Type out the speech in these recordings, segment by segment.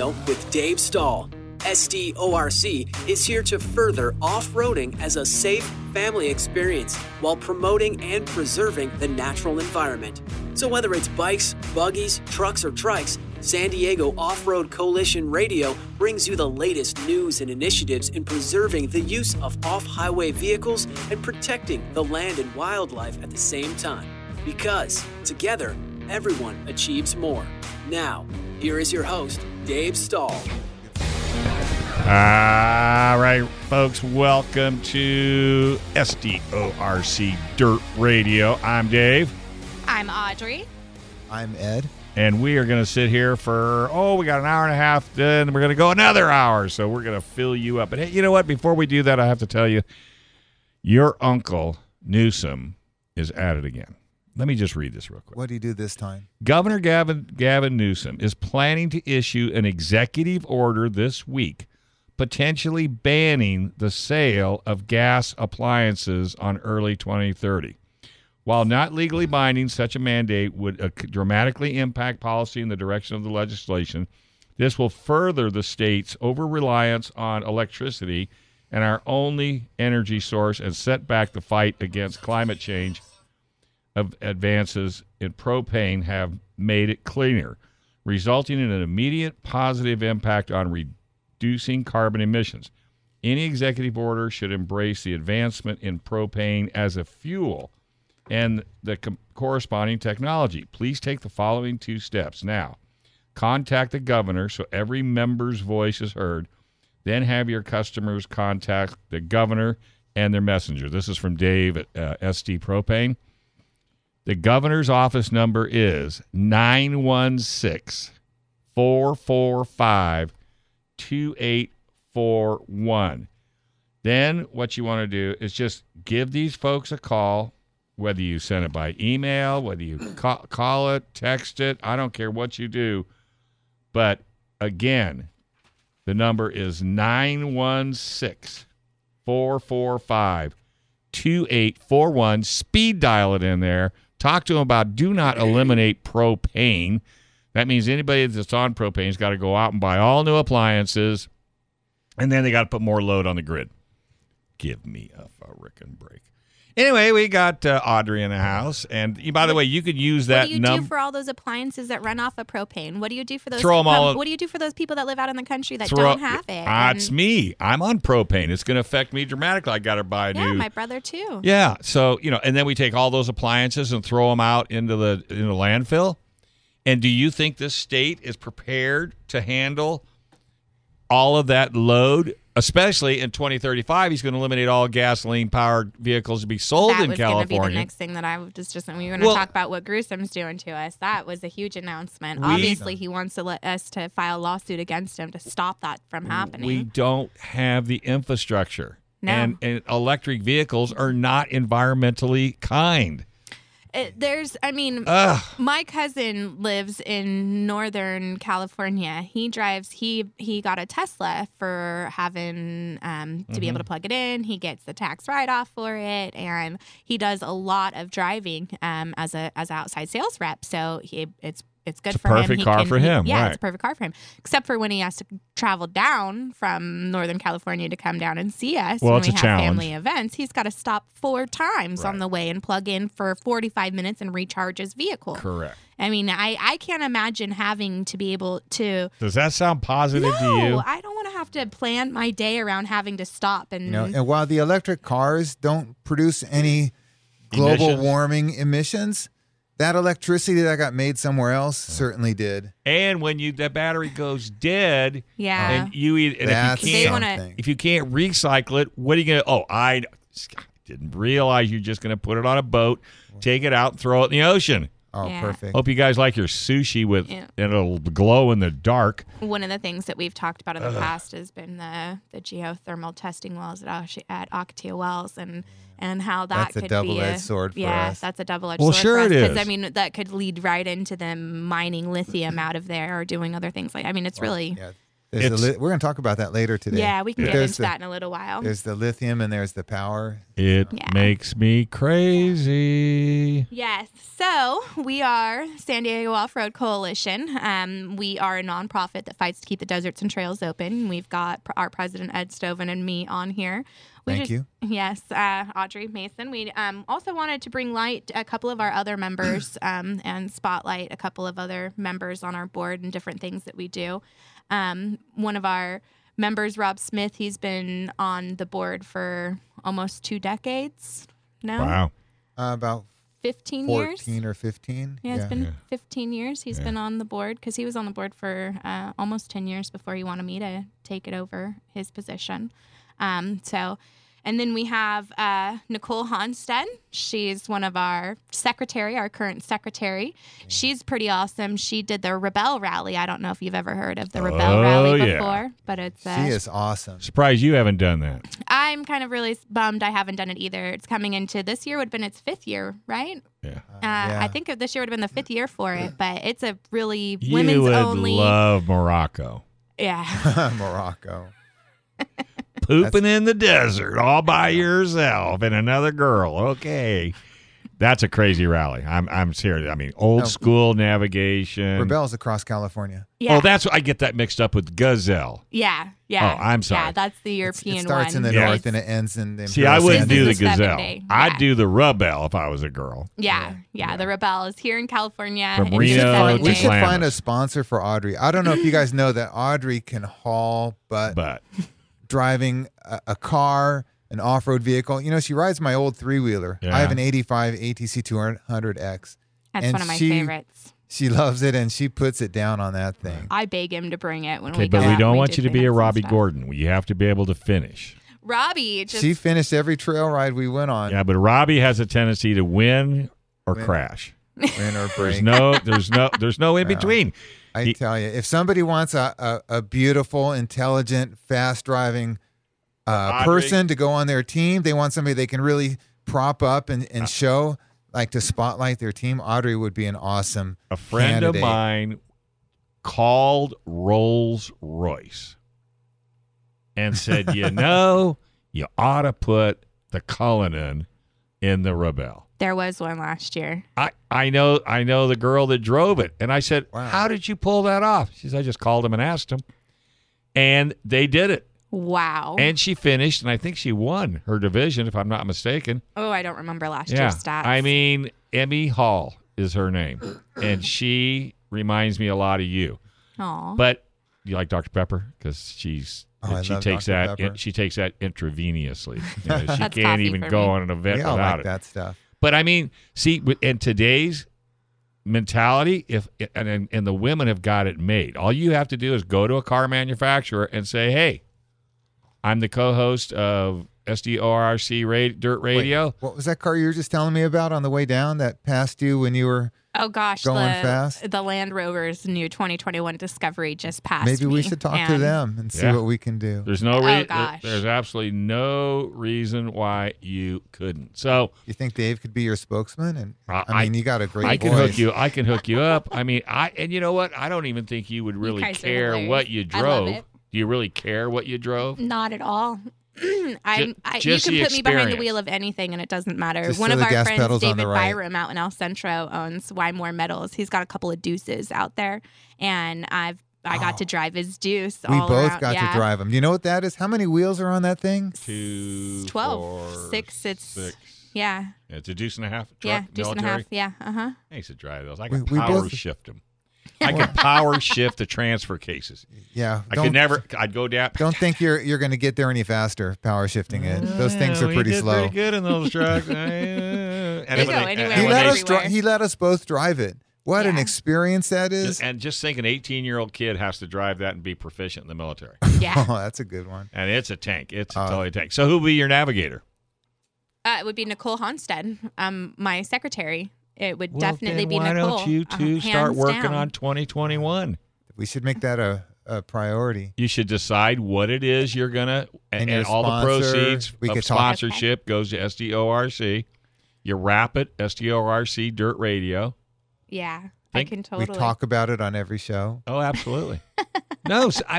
Radio with Dave Stahl. SDORC is here to further off-roading as a safe family experience while promoting and preserving the natural environment. So whether it's bikes, buggies, trucks, or trikes, San Diego Off-Road Coalition Radio brings you the latest news and initiatives in preserving the use of off-highway vehicles and protecting the land and wildlife at the same time. Because together, everyone achieves more. Now, here is your host, Dave Stahl. All right, folks, welcome to SDORC Dirt Radio. I'm Dave. I'm Audrey. I'm Ed. And we are going to sit here for, we got an hour and a half, then we're going to go another hour. So we're going to fill you up. But hey, you know what? Before we do that, I have to tell you, your uncle, Newsom, is at it again. Let me just read this real quick. What did he do this time? Governor Gavin Newsom is planning to issue an executive order this week potentially banning the sale of gas appliances on early 2030. While not legally binding, such a mandate would dramatically impact policy in the direction of the legislation. This will further the state's over-reliance on electricity and our only energy source and set back the fight against climate change. Advances in propane have made it cleaner, resulting in an immediate positive impact on reducing carbon emissions. Any executive order should embrace the advancement in propane as a fuel and the corresponding technology. Please take the following 2 steps. Now, contact the governor so every member's voice is heard. Then have your customers contact the governor and their messenger. This is from Dave at SD Propane. The governor's office number is 916-445-2841. Then what you want to do is just give these folks a call, whether you send it by email, whether you call it, text it, I don't care what you do. But again, the number is 916-445-2841. Speed dial it in there. Talk to them about do not eliminate propane. That means anybody that's on propane has got to go out and buy all new appliances, and then they got to put more load on the grid. Give me a frickin' break. Anyway, we got Audrey in the house, and by the way, you could use that. What do you do for all those appliances that run off of propane? What do you do for those? What do you do for those people that live out in the country that don't have it? It's me. I'm on propane. It's going to affect me dramatically. I got to buy a new. Yeah, my brother too. Yeah, so and then we take all those appliances and throw them out into the landfill. And do you think this state is prepared to handle all of that load? Especially in 2035, he's going to eliminate all gasoline-powered vehicles to be sold in California. That was going to be the next thing that I was just we were going to talk about what Gruesom's doing to us. That was a huge announcement. Obviously, he wants to let us to file a lawsuit against him to stop that from happening. We don't have the infrastructure. No. And electric vehicles are not environmentally kind. My cousin lives in Northern California. He drives, he got a Tesla for having, to be able to plug it in. He gets the tax write-off for it, and he does a lot of driving as an outside sales rep. So it's good for him. Perfect car for him. Yeah, right. It's a perfect car for him. Except for when he has to travel down from Northern California to come down and see us when we have family events. He's got to stop 4 times on the way and plug in for 45 minutes and recharge his vehicle. Correct. I mean, I can't imagine having to be able to. Does that sound positive to you? No, I don't want to have to plan my day around having to stop. And while the electric cars don't produce any global warming emissions, that electricity that got made somewhere else certainly did. And when that battery goes dead, yeah, and if you can't recycle it, what are you going to? I didn't realize you're just going to put it on a boat, take it out, and throw it in the ocean. Oh, yeah. Perfect. Hope you guys like your sushi and it'll glow in the dark. One of the things that we've talked about in the past has been the geothermal testing wells at Ocotillo Wells and how that could be a double-edged sword for us. Yeah, that's a double-edged sword for us. It is. Because, that could lead right into them mining lithium out of there or doing other things. It's really... Yeah. We're going to talk about that later today. Yeah, we can But get into that in a little while. There's the lithium and there's the power. It makes me crazy. Yes. So we are San Diego Off-Road Coalition. We are a nonprofit that fights to keep the deserts and trails open. We've got our president, Ed Stoven, and me on here. Thank you. Yes, Audrey Mason. We also wanted to bring light a couple of our other members and spotlight a couple of other members on our board and different things that we do. One of our members, Rob Smith, he's been on the board for almost 2 decades now. Wow. About 15 years. 14 or 15. Yeah, it's been 15 years he's been on the board because he was on the board for almost 10 years before he wanted me to take it over his position. And then we have Nicole Honstead. She's one of our current secretary. She's pretty awesome. She did the Rebel Rally. I don't know if you've ever heard of the Rebel Rally before, but it's she is awesome. Surprised you haven't done that. I'm kind of really bummed I haven't done it either. It's coming into this year would have been its 5th year, right? Yeah. I think this year would have been the 5th year for it, but it's a really You women's would only. love Morocco. Yeah. Morocco. Pooping in the desert all by yourself and another girl. Okay. That's a crazy rally. I'm serious. I mean, old school navigation. Rebel's across California. Yeah. Oh, that's what I get that mixed up with Gazelle. Yeah. Oh, I'm sorry. Yeah, that's the European It starts one. in the Yeah. north and it ends in the See, I wouldn't do the This is the Gazelle. 7-day. I'd Yeah. do the Rebel if I was a girl. Yeah. The Rebel is here in California. From It's the Reno 7 to We day. should Glamis. find a sponsor for Audrey. I don't know if you guys know that Audrey can haul butt But driving a car, an off-road vehicle. You know, she rides my old 3-wheeler. Yeah. I have an 85 ATC 200X. That's and one of my she- favorites. She loves it, and she puts it down on that thing. I beg him to bring it when okay, we go but we out don't and want do you to be a things and Robbie stuff. Gordon. You have to be able to finish. Robbie just She finished every trail ride we went on. Yeah, but Robbie has a tendency to win or Win. crash. Win or break. There's no in between. I tell you, if somebody wants a beautiful, intelligent, fast-driving Audrey. person to go on their team, they want somebody they can really prop up and show, like to spotlight their team, Audrey would be an awesome A friend candidate. of mine called Rolls Royce and said, you ought to put the Cullinan in the Rebel. there was one last year. I know the girl that drove it. And I said, Wow. how did you pull that off? She said, I just called him and asked him. And they did it. Wow. And she finished, and I think she won her division, if I'm not mistaken. oh, I don't remember last Yeah. year's stats. I mean, Emmy Hall is her name. And she reminds me a lot of you. Aw. But you like Dr. Pepper? Because she I takes love Dr. that Pepper. she takes that intravenously. You know, she That's can't coffee even for go me. on an event We all without like it. that stuff. But I mean, see, in today's mentality, and the women have got it made. All you have to do is go to a car manufacturer and say, "Hey, I'm the co-host of SDORC Dirt Radio." Wait, what was that car you were just telling me about on the way down that passed you when you were? oh gosh, going fast? the Land Rover's new 2021 Discovery just passed. Maybe we me, should talk to and them and see Yeah. what we can do. There's no Oh, gosh. there's absolutely no reason why you couldn't. So You think Dave could be your spokesman? And I- I mean, you got a great I can voice. hook you. I can hook you up. I mean, and you know what? I don't even think you would really guys are care hilarious. what you I love drove. it. Do you really care what you drove? Not at all. You just can the put me behind the experience. wheel of anything and it doesn't matter. Just One so of the our gas friends, pedal's on David the right. Byram out in El Centro, owns Why More Metals. He's got a couple of Deuces out there, and I got to drive his Deuce. We all both around. got Yeah. to drive them. Do you know what that is? How many wheels are on that thing? 2, 12, 4, 6. It's 6. yeah, It's a deuce and a half truck, yeah, deuce and a military. half. Yeah, I used to drive those. I could We power both- shift them. I could power shift the transfer cases. Yeah. I could never. I'd go down. Don't think you're going to get there any faster power shifting it. Those things are we pretty did slow. Pretty good in those trucks. And They go anywhere He and let us everywhere. he let us both drive it. What an Yeah. experience that is. And just think, an 18-year-old kid has to drive that and be proficient in the military. yeah. Oh, that's a good one. And it's a tank. It's a totally tank. So who'll be your navigator? It would be Nicole Honstead, my secretary. It would Well, definitely then be why Nicole. don't you two start hands working down. on 2021? We should make that a priority. You should decide what it is you're gonna, And and your all the sponsor, proceeds we of could talk- sponsorship goes to SDORC. You wrap it, SDORC Dirt Radio. Yeah, Think I can totally. We talk about it on every show. Oh, absolutely. No, I mean,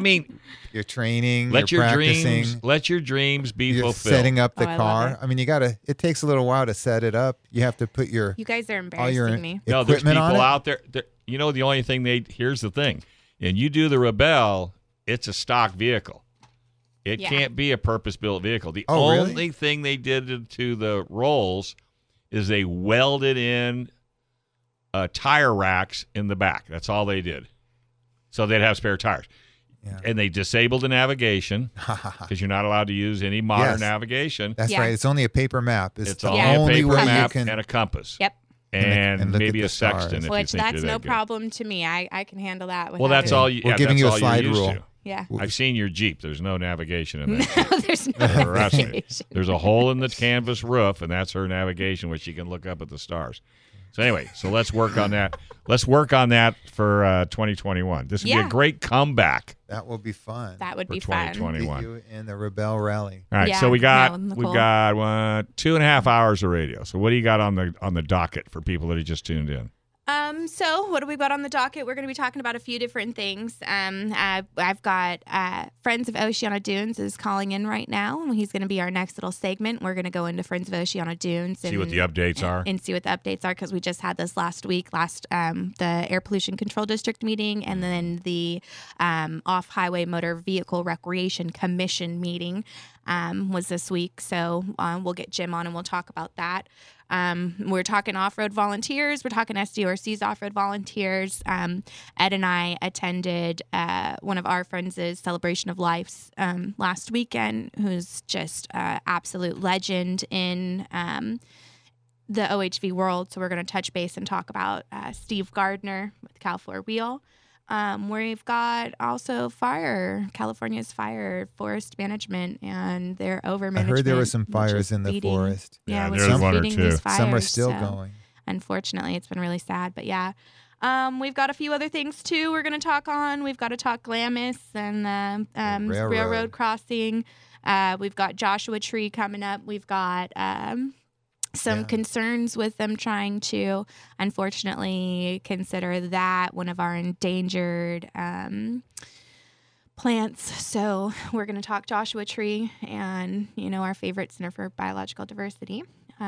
You're training. Let you're your practicing. dreams be You're fulfilled. setting up the I love car. it. I mean, it takes a little while to set it up. You have to put your You guys are all your embarrassing me. No, there's equipment people on it. out there. You know, the only thing here's the thing. And you do the Rebelle, it's a stock vehicle. It Yeah. can't be a purpose-built vehicle. The Oh, really? only thing they did to the Rolls is they welded in tire racks in the back. That's all they did. So they'd have spare tires. Yeah. And they disabled the navigation because you're not allowed to use any modern Yes. navigation. That's Yeah. right. It's only a paper map. It's the only Yeah. a only paper way map you can. and a compass. Yep. And, and look maybe at a the stars. sextant if Which you think that's you're no that good. problem to me. I can handle that. Well, that's without all it. you. We're Yeah, giving that's you a all you're slide used rule. to. Yeah. I've seen your Jeep. There's no navigation in No, that. there's no Trust me. navigation. There's a hole in the canvas roof, and that's her navigation, where she can look up at the stars. So anyway, let's work on that. Let's work on that for 2021. This would be Yeah. a great comeback That will be fun. That would for be fun. 2021. Beat you in the Rebelle Rally. All right, Yeah, so we've got Nicole. 2.5 hours of radio. So what do you got on the docket for people that have just tuned in? So what do we got on the docket? We're going to be talking about a few different things. I've got Friends of Oceano Dunes is calling in right now. He's going to be our next little segment. We're going to go into Friends of Oceano Dunes and See what the updates are. and see what the updates are, because we just had this last week, the Air Pollution Control District meeting, and then the Off-Highway Motor Vehicle Recreation Commission meeting was this week. So we'll get Jim on and we'll talk about that. We're talking off-road volunteers. We're talking SDORC's off-road volunteers. Ed and I attended one of our friends' Celebration of Lives last weekend, who's just an absolute legend in the OHV world. So we're going to touch base and talk about Steve Gardner with Cal 4 Wheel. We've got also California's fire forest management and their I overmanagement. heard there were some which fires is in the feeding- forest. Yeah, Yeah, which there's is one or feeding two. these fires. Some are still so going. Unfortunately, it's been really sad, but yeah. We've got a few other things too we're going to talk on. We've got to talk Glamis and the railroad crossing. We've got Joshua Tree coming up. We've got some Yeah. concerns with them trying to, unfortunately, consider that one of our endangered plants. So we're going to talk Joshua Tree and, our favorite Center for Biological Diversity.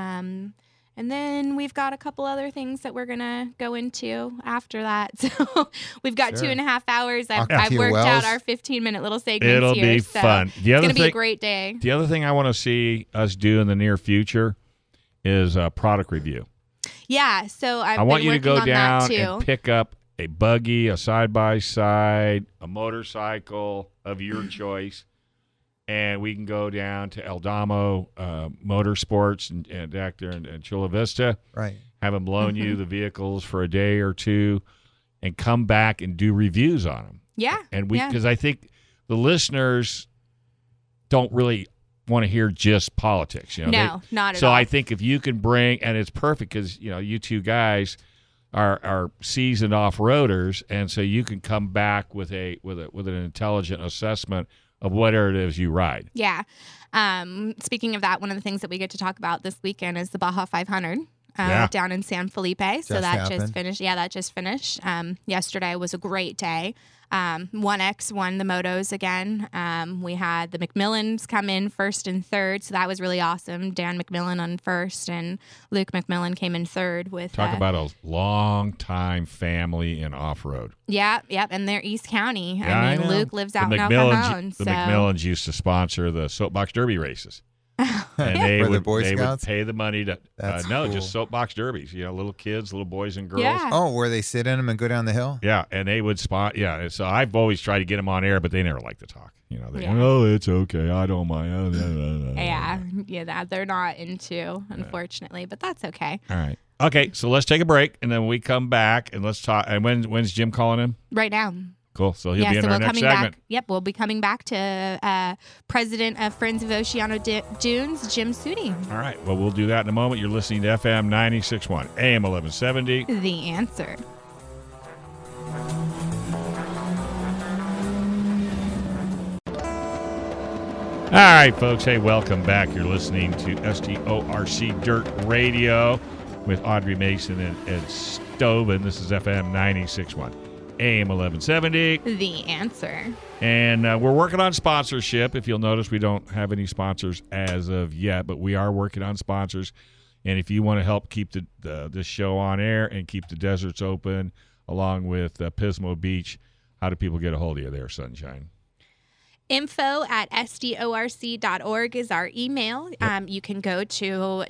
And then we've got a couple other things that we're going to go into after that. So we've got Sure. 2.5 hours. I've Octavia worked out Wells. our 15-minute little segments It'll here. be so fun. The It's other going to be a thing, great day. the other thing I want to see us do in the near future is a product review. Yeah, so I've I want been you to working go on down that too. and pick up a buggy, a side-by-side, a motorcycle of your choice, and we can go down to Eldamo Motorsports and back there in Chula Vista, Right. have them loan Mm-hmm. you the vehicles for a day or two, and come back and do reviews on them. Yeah, And yeah. because I think the listeners don't really want to hear just politics. No, not at so all. I think if you can bring, and it's perfect because you two guys are seasoned off-roaders, and so you can come back with an intelligent assessment of whatever it is you ride. Yeah. Speaking of that, one of the things that we get to talk about this weekend is the Baja 500 Yeah. down in San Felipe. So Just that just happened. finished. Yeah, that just finished. Yesterday was a great day. 1X won the motos again. We had the McMillans come in first and third, so that was really awesome. Dan McMillan on first, and Luke McMillan came in third with. Talk about a long-time family in off-road. Yep, and they're East County. Yeah, I I mean, know. Luke lives The out in El McMillans, Cajon. the So. McMillans used to sponsor the Soapbox Derby races. And they For the would Boy they would Scouts? pay the money to That's no, cool. just soapbox derbies. Little kids, little boys and girls. Yeah. Oh, where they sit in them and go down the hill? Yeah, and they would spot. Yeah, and so I've always tried to get them on air, but they never like to talk. They Yeah. oh, it's okay, I don't mind. Yeah, they're not into, unfortunately, but that's okay. All right. Okay, so let's take a break, and then we come back and let's talk. And when's Jim calling in? Right now. Cool. So he'll be in so our we're next coming segment. back. Yep, we'll be coming back to President of Friends of Oceano Dunes, Jim Sudi. All right. Well, we'll do that in a moment. You're listening to FM 96.1, AM 1170. The answer. All right, folks. Hey, welcome back. You're listening to SDORC Dirt Radio with Audrey Mason and Ed Stovin. This is FM 96.1, AM 1170. The Answer. And we're working on sponsorship. If you'll notice, we don't have any sponsors as of yet, but we are working on sponsors. And if you want to help keep this show on air and keep the deserts open, along with Pismo Beach, how do people get a hold of you there, Sunshine? info@sdorc.org is our email. Yep. You can go to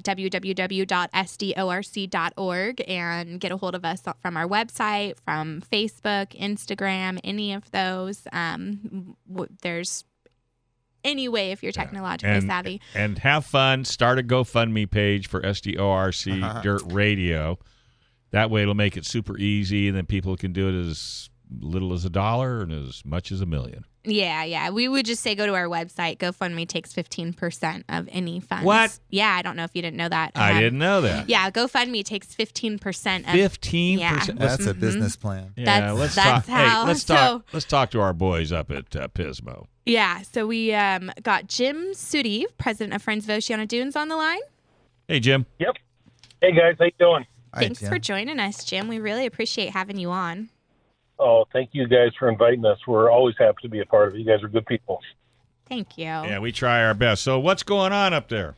www.sdorc.org and get a hold of us from our website, from Facebook, Instagram, any of those. There's any way if you're technologically savvy. And have fun. Start a GoFundMe page for SDORC Dirt Radio. That way it'll make it super easy, and then people can do it as little as $1 and as much as $1 million. Yeah. We would just say go to our website. GoFundMe takes 15% of any funds. What? Yeah, I don't know if you didn't know that. I didn't know that. Yeah, GoFundMe takes 15% of 15%. Yeah. That's a business plan. Yeah, That's talk. how- Let's talk to our boys up at Pismo. Yeah, so we got Jim Sudi, president of Friends of Oceana Dunes, on the line. Hey, Jim. Yep. Hey, guys. How you doing? Thanks for joining us, Jim. We really appreciate having you on. Oh, thank you guys for inviting us. We're always happy to be a part of it. You guys are good people. Thank you. Yeah, we try our best. So what's going on up there?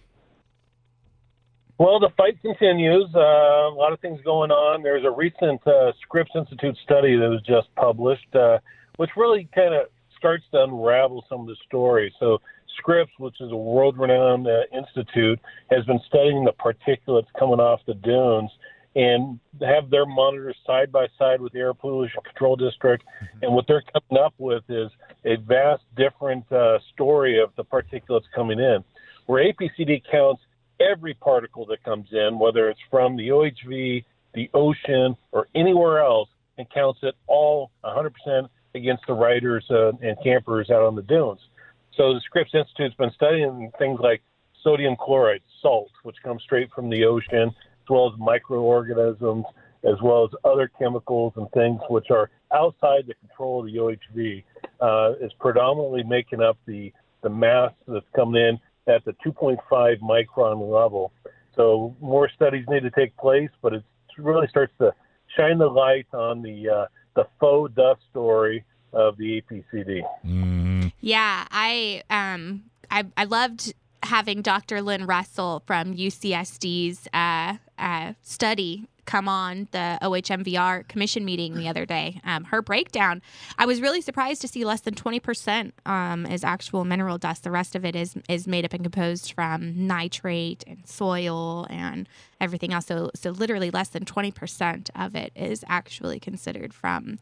Well, the fight continues. A lot of things going on. There's a recent Scripps Institute study that was just published, which really kind of starts to unravel some of the story. So Scripps, which is a world-renowned institute, has been studying the particulates coming off the dunes and have their monitors side by side with the Air Pollution Control District. And what they're coming up with is a vast different story of the particulates coming in, where APCD counts every particle that comes in, whether it's from the OHV, the ocean, or anywhere else, and counts it all 100% against the riders and campers out on the dunes. So the Scripps Institute's been studying things like sodium chloride, salt, which comes straight from the ocean, as well as microorganisms, as well as other chemicals and things which are outside the control of the OHV, is predominantly making up the mass that's coming in at the 2.5 micron level. So more studies need to take place, but it really starts to shine the light on the faux dust story of the APCD. Mm-hmm. Yeah, I loved having Dr. Lynn Russell from UCSD's study come on the OHMVR commission meeting the other day. Her breakdown, I was really surprised to see less than 20% is actual mineral dust. The rest of it is made up and composed from nitrate and soil and everything else. So literally less than 20% of it is actually considered from.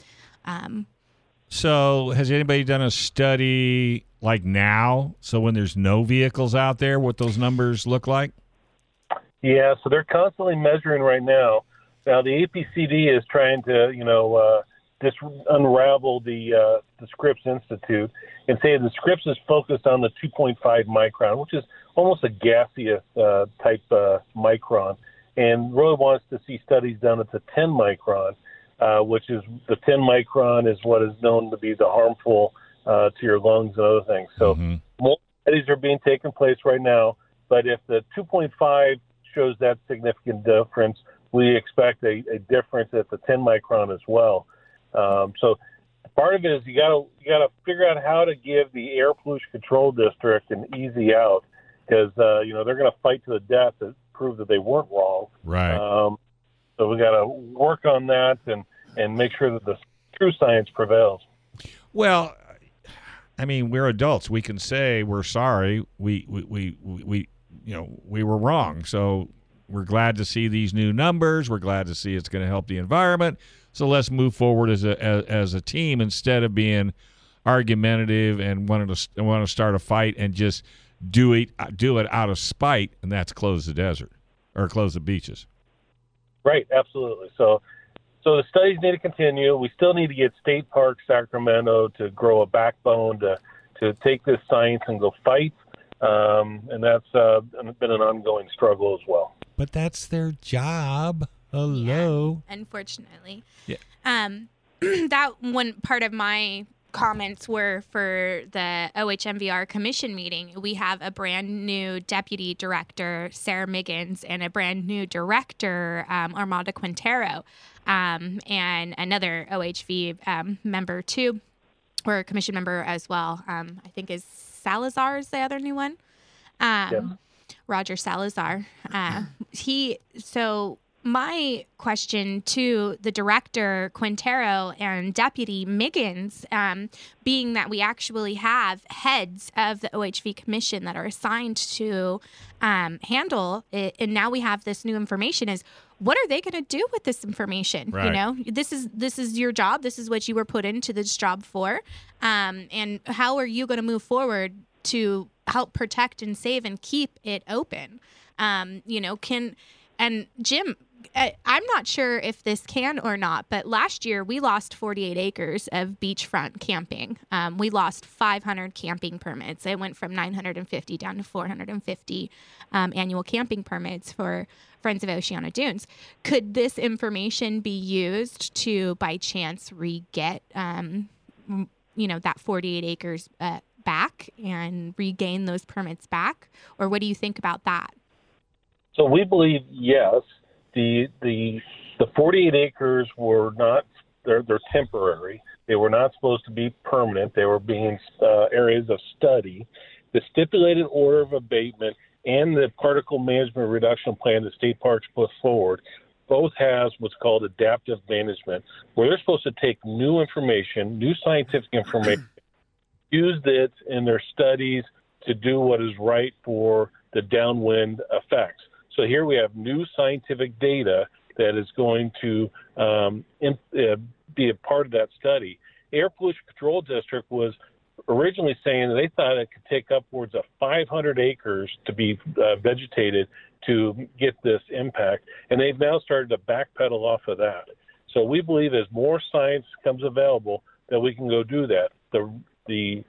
So has anybody done a study like now? So when there's no vehicles out there, what those numbers look like? Yeah, so they're constantly measuring right now. Now the APCD is trying to, unravel the Scripps Institute and say the Scripps is focused on the 2.5 micron, which is almost a gaseous type micron, and really wants to see studies done at the 10 micron, which is the 10 micron is what is known to be the harmful to your lungs and other things. So more studies are being taken place right now, but if the 2.5 shows that significant difference, we expect a difference at the 10 micron as well. So part of it is you got to figure out how to give the Air Pollution Control District an easy out, because they're going to fight to the death to prove that they weren't wrong. Right. So we got to work on that and make sure that the true science prevails. Well, I mean, we're adults. We can say we're sorry. We were wrong. So we're glad to see these new numbers. We're glad to see it's going to help the environment. So let's move forward as a team instead of being argumentative and want to start a fight and just do it out of spite, and that's close the desert or close the beaches. Right, absolutely. So the studies need to continue. We still need to get State Park Sacramento to grow a backbone to take this science and go fight. And that's been an ongoing struggle as well. But that's their job. Hello. Yeah, unfortunately. Yeah. That one part of my comments were for the OHMVR commission meeting. We have a brand new deputy director, Sarah Miggins, and a brand new director, Armando Quintero, and another OHV member too, or commission member as well. I think is Salazar is the other new one. Roger Salazar. My question to the director, Quintero, and Deputy Miggins, being that we actually have heads of the OHV Commission that are assigned to handle it, and now we have this new information, is what are they going to do with this information? Right. You know, this is your job. This is what you were put into this job for. And how are you going to move forward to help protect and save and keep it open? And Jim, I'm not sure if this can or not, but last year we lost 48 acres of beachfront camping. We lost 500 camping permits. It went from 950 down to 450 annual camping permits for Friends of Oceano Dunes. Could this information be used to, by chance, re-get, that 48 acres back and regain those permits back? Or what do you think about that? So we believe yes. The 48 acres were not, they're temporary. They were not supposed to be permanent. They were being areas of study. The stipulated order of abatement and the particle management reduction plan the state parks put forward both has what's called adaptive management, where they're supposed to take new information, new scientific information, use it in their studies to do what is right for the downwind effects. So here we have new scientific data that is going to be a part of that study. Air Pollution Control District was originally saying that they thought it could take upwards of 500 acres to be vegetated to get this impact, and they've now started to backpedal off of that. So we believe as more science comes available that we can go do that. The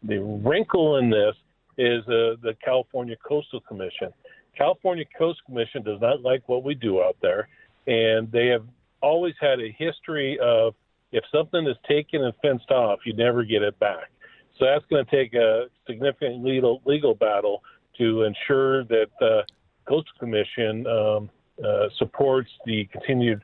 wrinkle in this is the California Coastal Commission. California Coast Commission does not like what we do out there, and they have always had a history of if something is taken and fenced off, you never get it back. So that's going to take a significant legal battle to ensure that the Coastal Commission supports the continued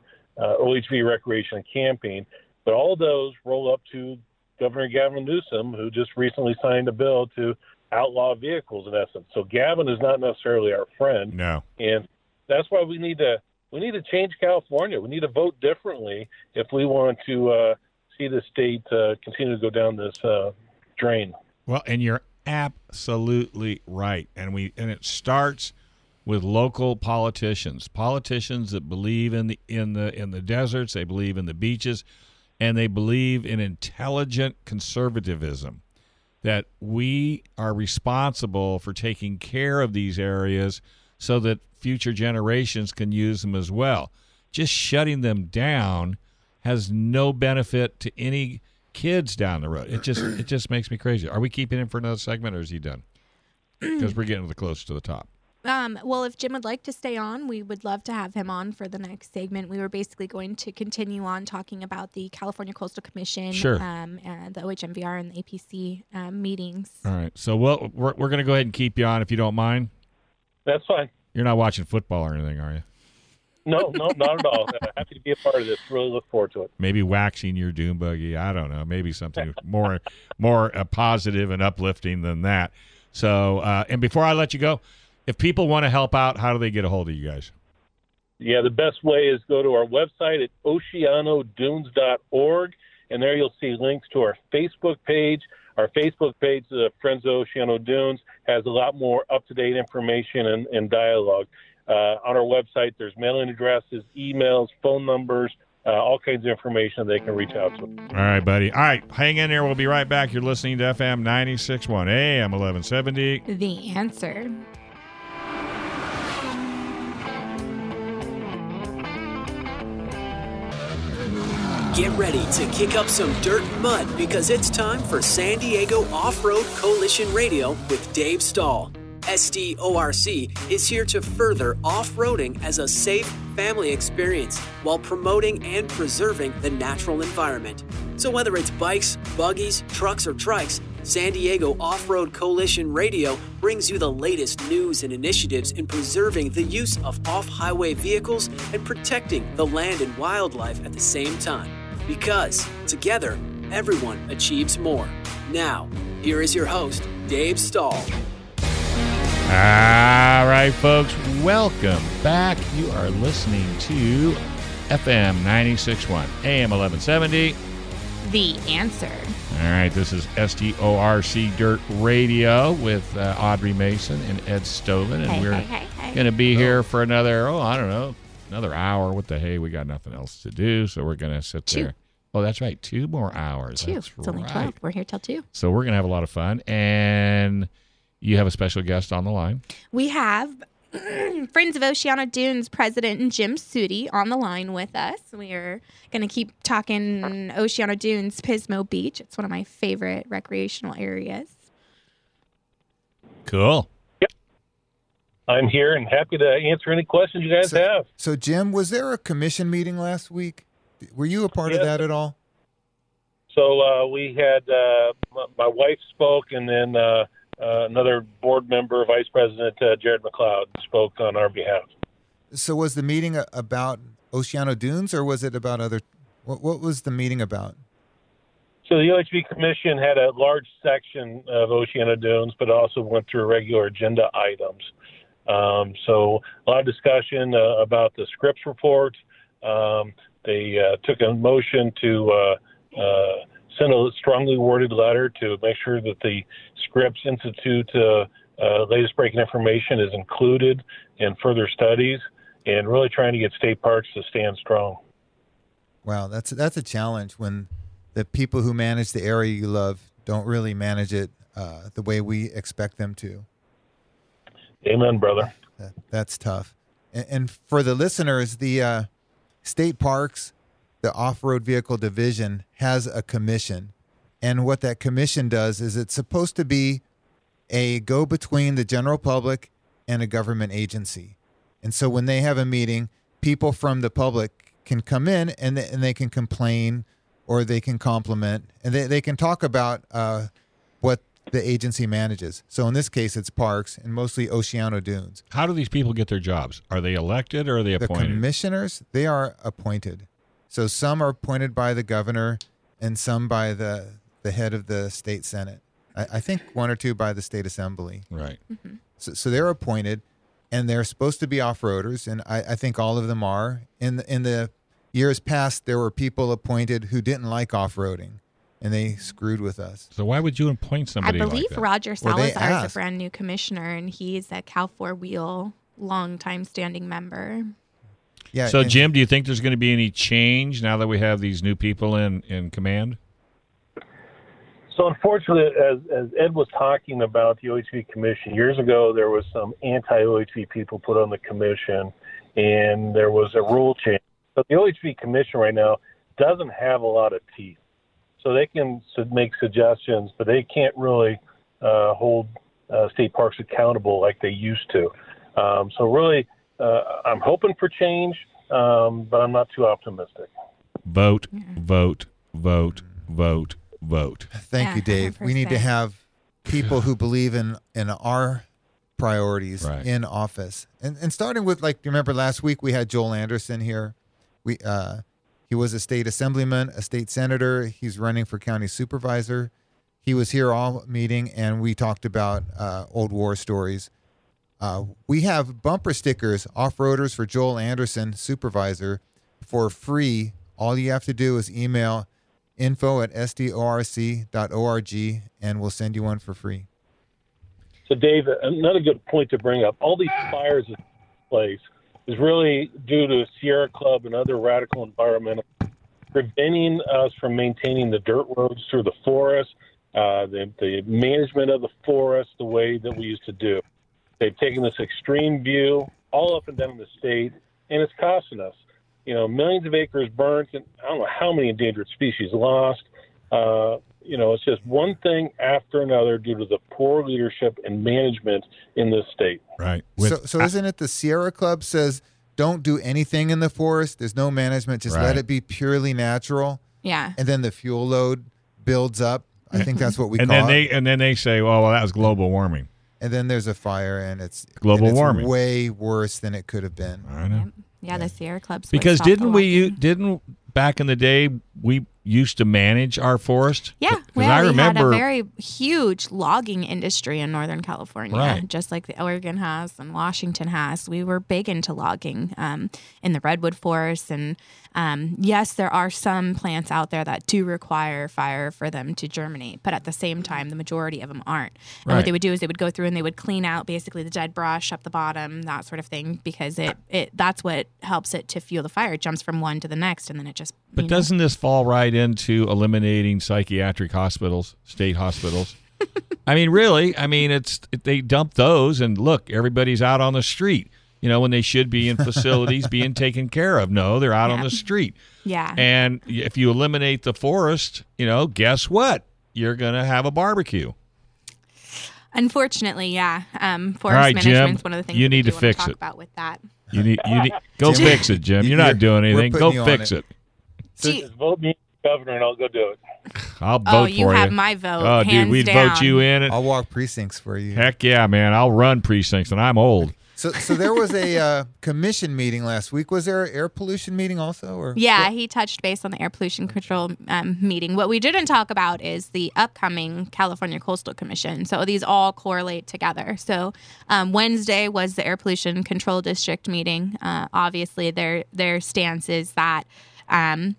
OHV recreation and camping. But all of those roll up to Governor Gavin Newsom, who just recently signed a bill to outlaw vehicles in essence. So Gavin is not necessarily our friend. No. And that's why we need to change California. We need to vote differently if we want to see the state continue to go down this drain. Well, and you're absolutely right. And it starts with local politicians that believe in the deserts, they believe in the beaches, and they believe in intelligent conservatism. That we are responsible for taking care of these areas so that future generations can use them as well. Just shutting them down has no benefit to any kids down the road. It just makes me crazy. Are we keeping him for another segment, or is he done? Because we're getting close to the top. Well, if Jim would like to stay on, we would love to have him on for the next segment. We were basically going to continue on talking about the California Coastal Commission, sure. And the OHMVR and the APC meetings. All right. So we're going to go ahead and keep you on if you don't mind. That's fine. You're not watching football or anything, are you? No, not at all. Happy to be a part of this. Really look forward to it. Maybe waxing your dune buggy. I don't know. Maybe something more positive and uplifting than that. So, and before I let you go, if people want to help out, how do they get a hold of you guys? Yeah, the best way is go to our website at oceanodunes.org, and there you'll see links to our Facebook page. Our Facebook page, Friends of Oceano Dunes, has a lot more up-to-date information and dialogue. On our website, there's mailing addresses, emails, phone numbers, all kinds of information they can reach out to. All right, buddy. All right, hang in there. We'll be right back. You're listening to FM 96.1 AM 1170. The Answer. Get ready to kick up some dirt and mud because it's time for San Diego Off-Road Coalition Radio with Dave Stahl. SDORC is here to further off-roading as a safe family experience while promoting and preserving the natural environment. So whether it's bikes, buggies, trucks, or trikes, San Diego Off-Road Coalition Radio brings you the latest news and initiatives in preserving the use of off-highway vehicles and protecting the land and wildlife at the same time. Because, together, everyone achieves more. Now, here is your host, Dave Stahl. All right, folks, welcome back. You are listening to FM 96.1, AM 1170. The Answer. All right, this is SDORC Dirt Radio with Audrey Mason and Ed Stolen, and we're going to be here for another, another hour. What the hey, we got nothing else to do, so we're going to sit there. Oh, that's right, 2 more hours. It's only 12. We're here till 2. So we're going to have a lot of fun, and you have a special guest on the line. We have Friends of Oceano Dunes President Jim Sudi on the line with us. We are going to keep talking Oceano Dunes, Pismo Beach. It's one of my favorite recreational areas. Cool. Yep. I'm here and happy to answer any questions you guys have. So, Jim, was there a commission meeting last week? Were you a part of that at all? So we had my wife spoke, and then another board member, Vice President Jared McLeod, spoke on our behalf. So was the meeting about Oceano Dunes, or was it about other? What was the meeting about? So the OHV Commission had a large section of Oceano Dunes, but also went through regular agenda items. So a lot of discussion about the Scripps report. They took a motion to send a strongly worded letter to make sure that the Scripps Institute latest breaking information is included in further studies, and really trying to get state parks to stand strong. Wow, that's a challenge when the people who manage the area you love don't really manage it the way we expect them to. Amen, brother. That's tough. And for the listeners, the state parks, the off-road vehicle division has a commission. And what that commission does is it's supposed to be a go-between the general public and a government agency. And so when they have a meeting, people from the public can come in and they can complain or they can compliment, and they can talk about what the agency manages. So in this case, it's parks and mostly Oceano Dunes. How do these people get their jobs? Are they elected or are they appointed? The commissioners, they are appointed. So some are appointed by the governor and some by the head of the state senate. I think 1 or 2 by the state assembly. Right. Mm-hmm. So they're appointed, and they're supposed to be off-roaders, and I think all of them are. In the years past, there were people appointed who didn't like off-roading, and they screwed with us. So why would you appoint somebody like that? I believe Roger Well, they Salazar is a asked. brand new commissioner, and he's a Cal 4-wheel long-time standing member. Yeah. So, and- Jim, do you think there's going to be any change now that we have these new people in command? So unfortunately, as Ed was talking about the OHV Commission, years ago there was some anti-OHV people put on the commission, and there was a rule change. But the OHV Commission right now doesn't have a lot of teeth. So they can make suggestions, but they can't really hold state parks accountable like they used to. So really, I'm hoping for change, but I'm not too optimistic. Vote, vote, vote, vote, vote. Thank you, Dave. 100%. We need to have people who believe in our priorities Right. in office. And starting with, like, remember last week we had Joel Anderson here. He was a state assemblyman, a state senator. He's running for county supervisor. He was here all meeting, and we talked about old war stories. We have bumper stickers, off-roaders for Joel Anderson, supervisor, for free. All you have to do is email info@sdorc.org, and we'll send you one for free. So, Dave, another good point to bring up, all these fires in place is really due to Sierra Club and other radical environmental preventing us from maintaining the dirt roads through the forest, the management of the forest the way that we used to do. They've taken this extreme view all up and down the state, and it's costing us. Millions of acres burnt, and I don't know how many endangered species lost. It's just one thing after another due to the poor leadership and management in this state. Right. So isn't it the Sierra Club says don't do anything in the forest? There's no management. Just let Right. it be purely natural. Yeah. and then the fuel load builds up. I think that's what we And call then it. they say, well, that was global warming. And then there's a fire, and it's Global and it's warming. way worse than it could have been. I know. Yep. Yeah, the Sierra Club's Because switched off the didn't logging. back in the day we used to manage our forest? Yeah, 'Cause well, I we remember had a very huge logging industry in Northern California, Right. just like the Oregon has and Washington has. We were big into logging in the redwood forests, and yes, there are some plants out there that do require fire for them to germinate, but at the same time, the majority of them aren't. And Right. what they would do is they would go through and they would clean out basically the dead brush up the bottom, that sort of thing, because that's what helps it to fuel the fire. It jumps from one to the next, and then it just. But you know. doesn't this fall right into eliminating psychiatric hospitals, state hospitals? I mean, really? I mean, they dump those, and look, everybody's out on the street. When they should be in facilities being taken care of. No, they're out on the street. Yeah. And if you eliminate the forest, guess what? You're going to have a barbecue. Unfortunately, yeah. Forest All right, Jim, management's one of the things you that we need do to want to fix talk it. about with that. You need go fix it, Jim. You're not doing we're anything. putting Go you on fix it. it. Just vote me governor, and I'll go do it. I'll vote Oh, for you have my vote. Oh, hands dude, we'd down. vote you in. I'll walk precincts for you. Heck yeah, man. I'll run precincts, and I'm old. So there was a commission meeting last week. Was there an air pollution meeting also? Or Yeah, he touched base on the air pollution control meeting. What we didn't talk about is the upcoming California Coastal Commission. So these all correlate together. So Wednesday was the air pollution control district meeting. Obviously, their stance is that the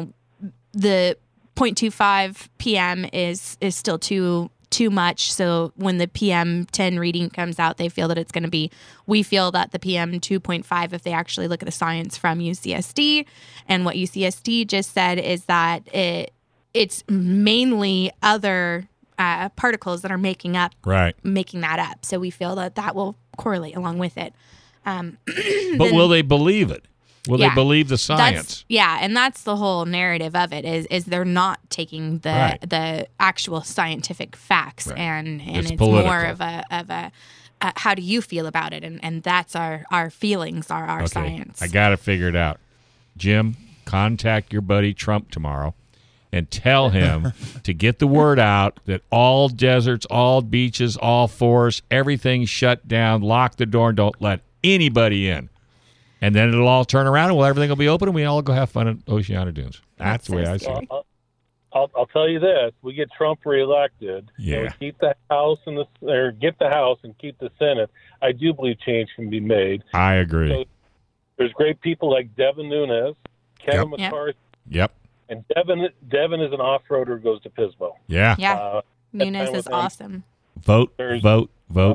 0.25 p.m. is still too much. So when the PM 10 reading comes out, they feel that it's going to be, we feel that the PM 2.5, if they actually look at the science from UCSD, and what UCSD just said is that it's mainly other particles that are making that up. So we feel that will correlate along with it. But will they believe it? Will they believe the science? And that's the whole narrative of it is they're not taking the actual scientific facts, and it's political. more of a how do you feel about it, and that's our feelings are our science. I got to figure it out. Jim, contact your buddy Trump tomorrow and tell him to get the word out that all deserts, all beaches, all forests, everything's shut down, lock the door, and don't let anybody in. And then it'll all turn around, and everything will be open, and we all go have fun at Oceana Dunes. That's the way I see it. I'll tell you this: we get Trump reelected, and we keep the House get the House and keep the Senate. I do believe change can be made. I agree. So there's great people like Devin Nunes, Kevin McCarthy. Yep. And Devin is an off-roader who goes to Pismo. Yeah. Nunes is awesome. Vote. All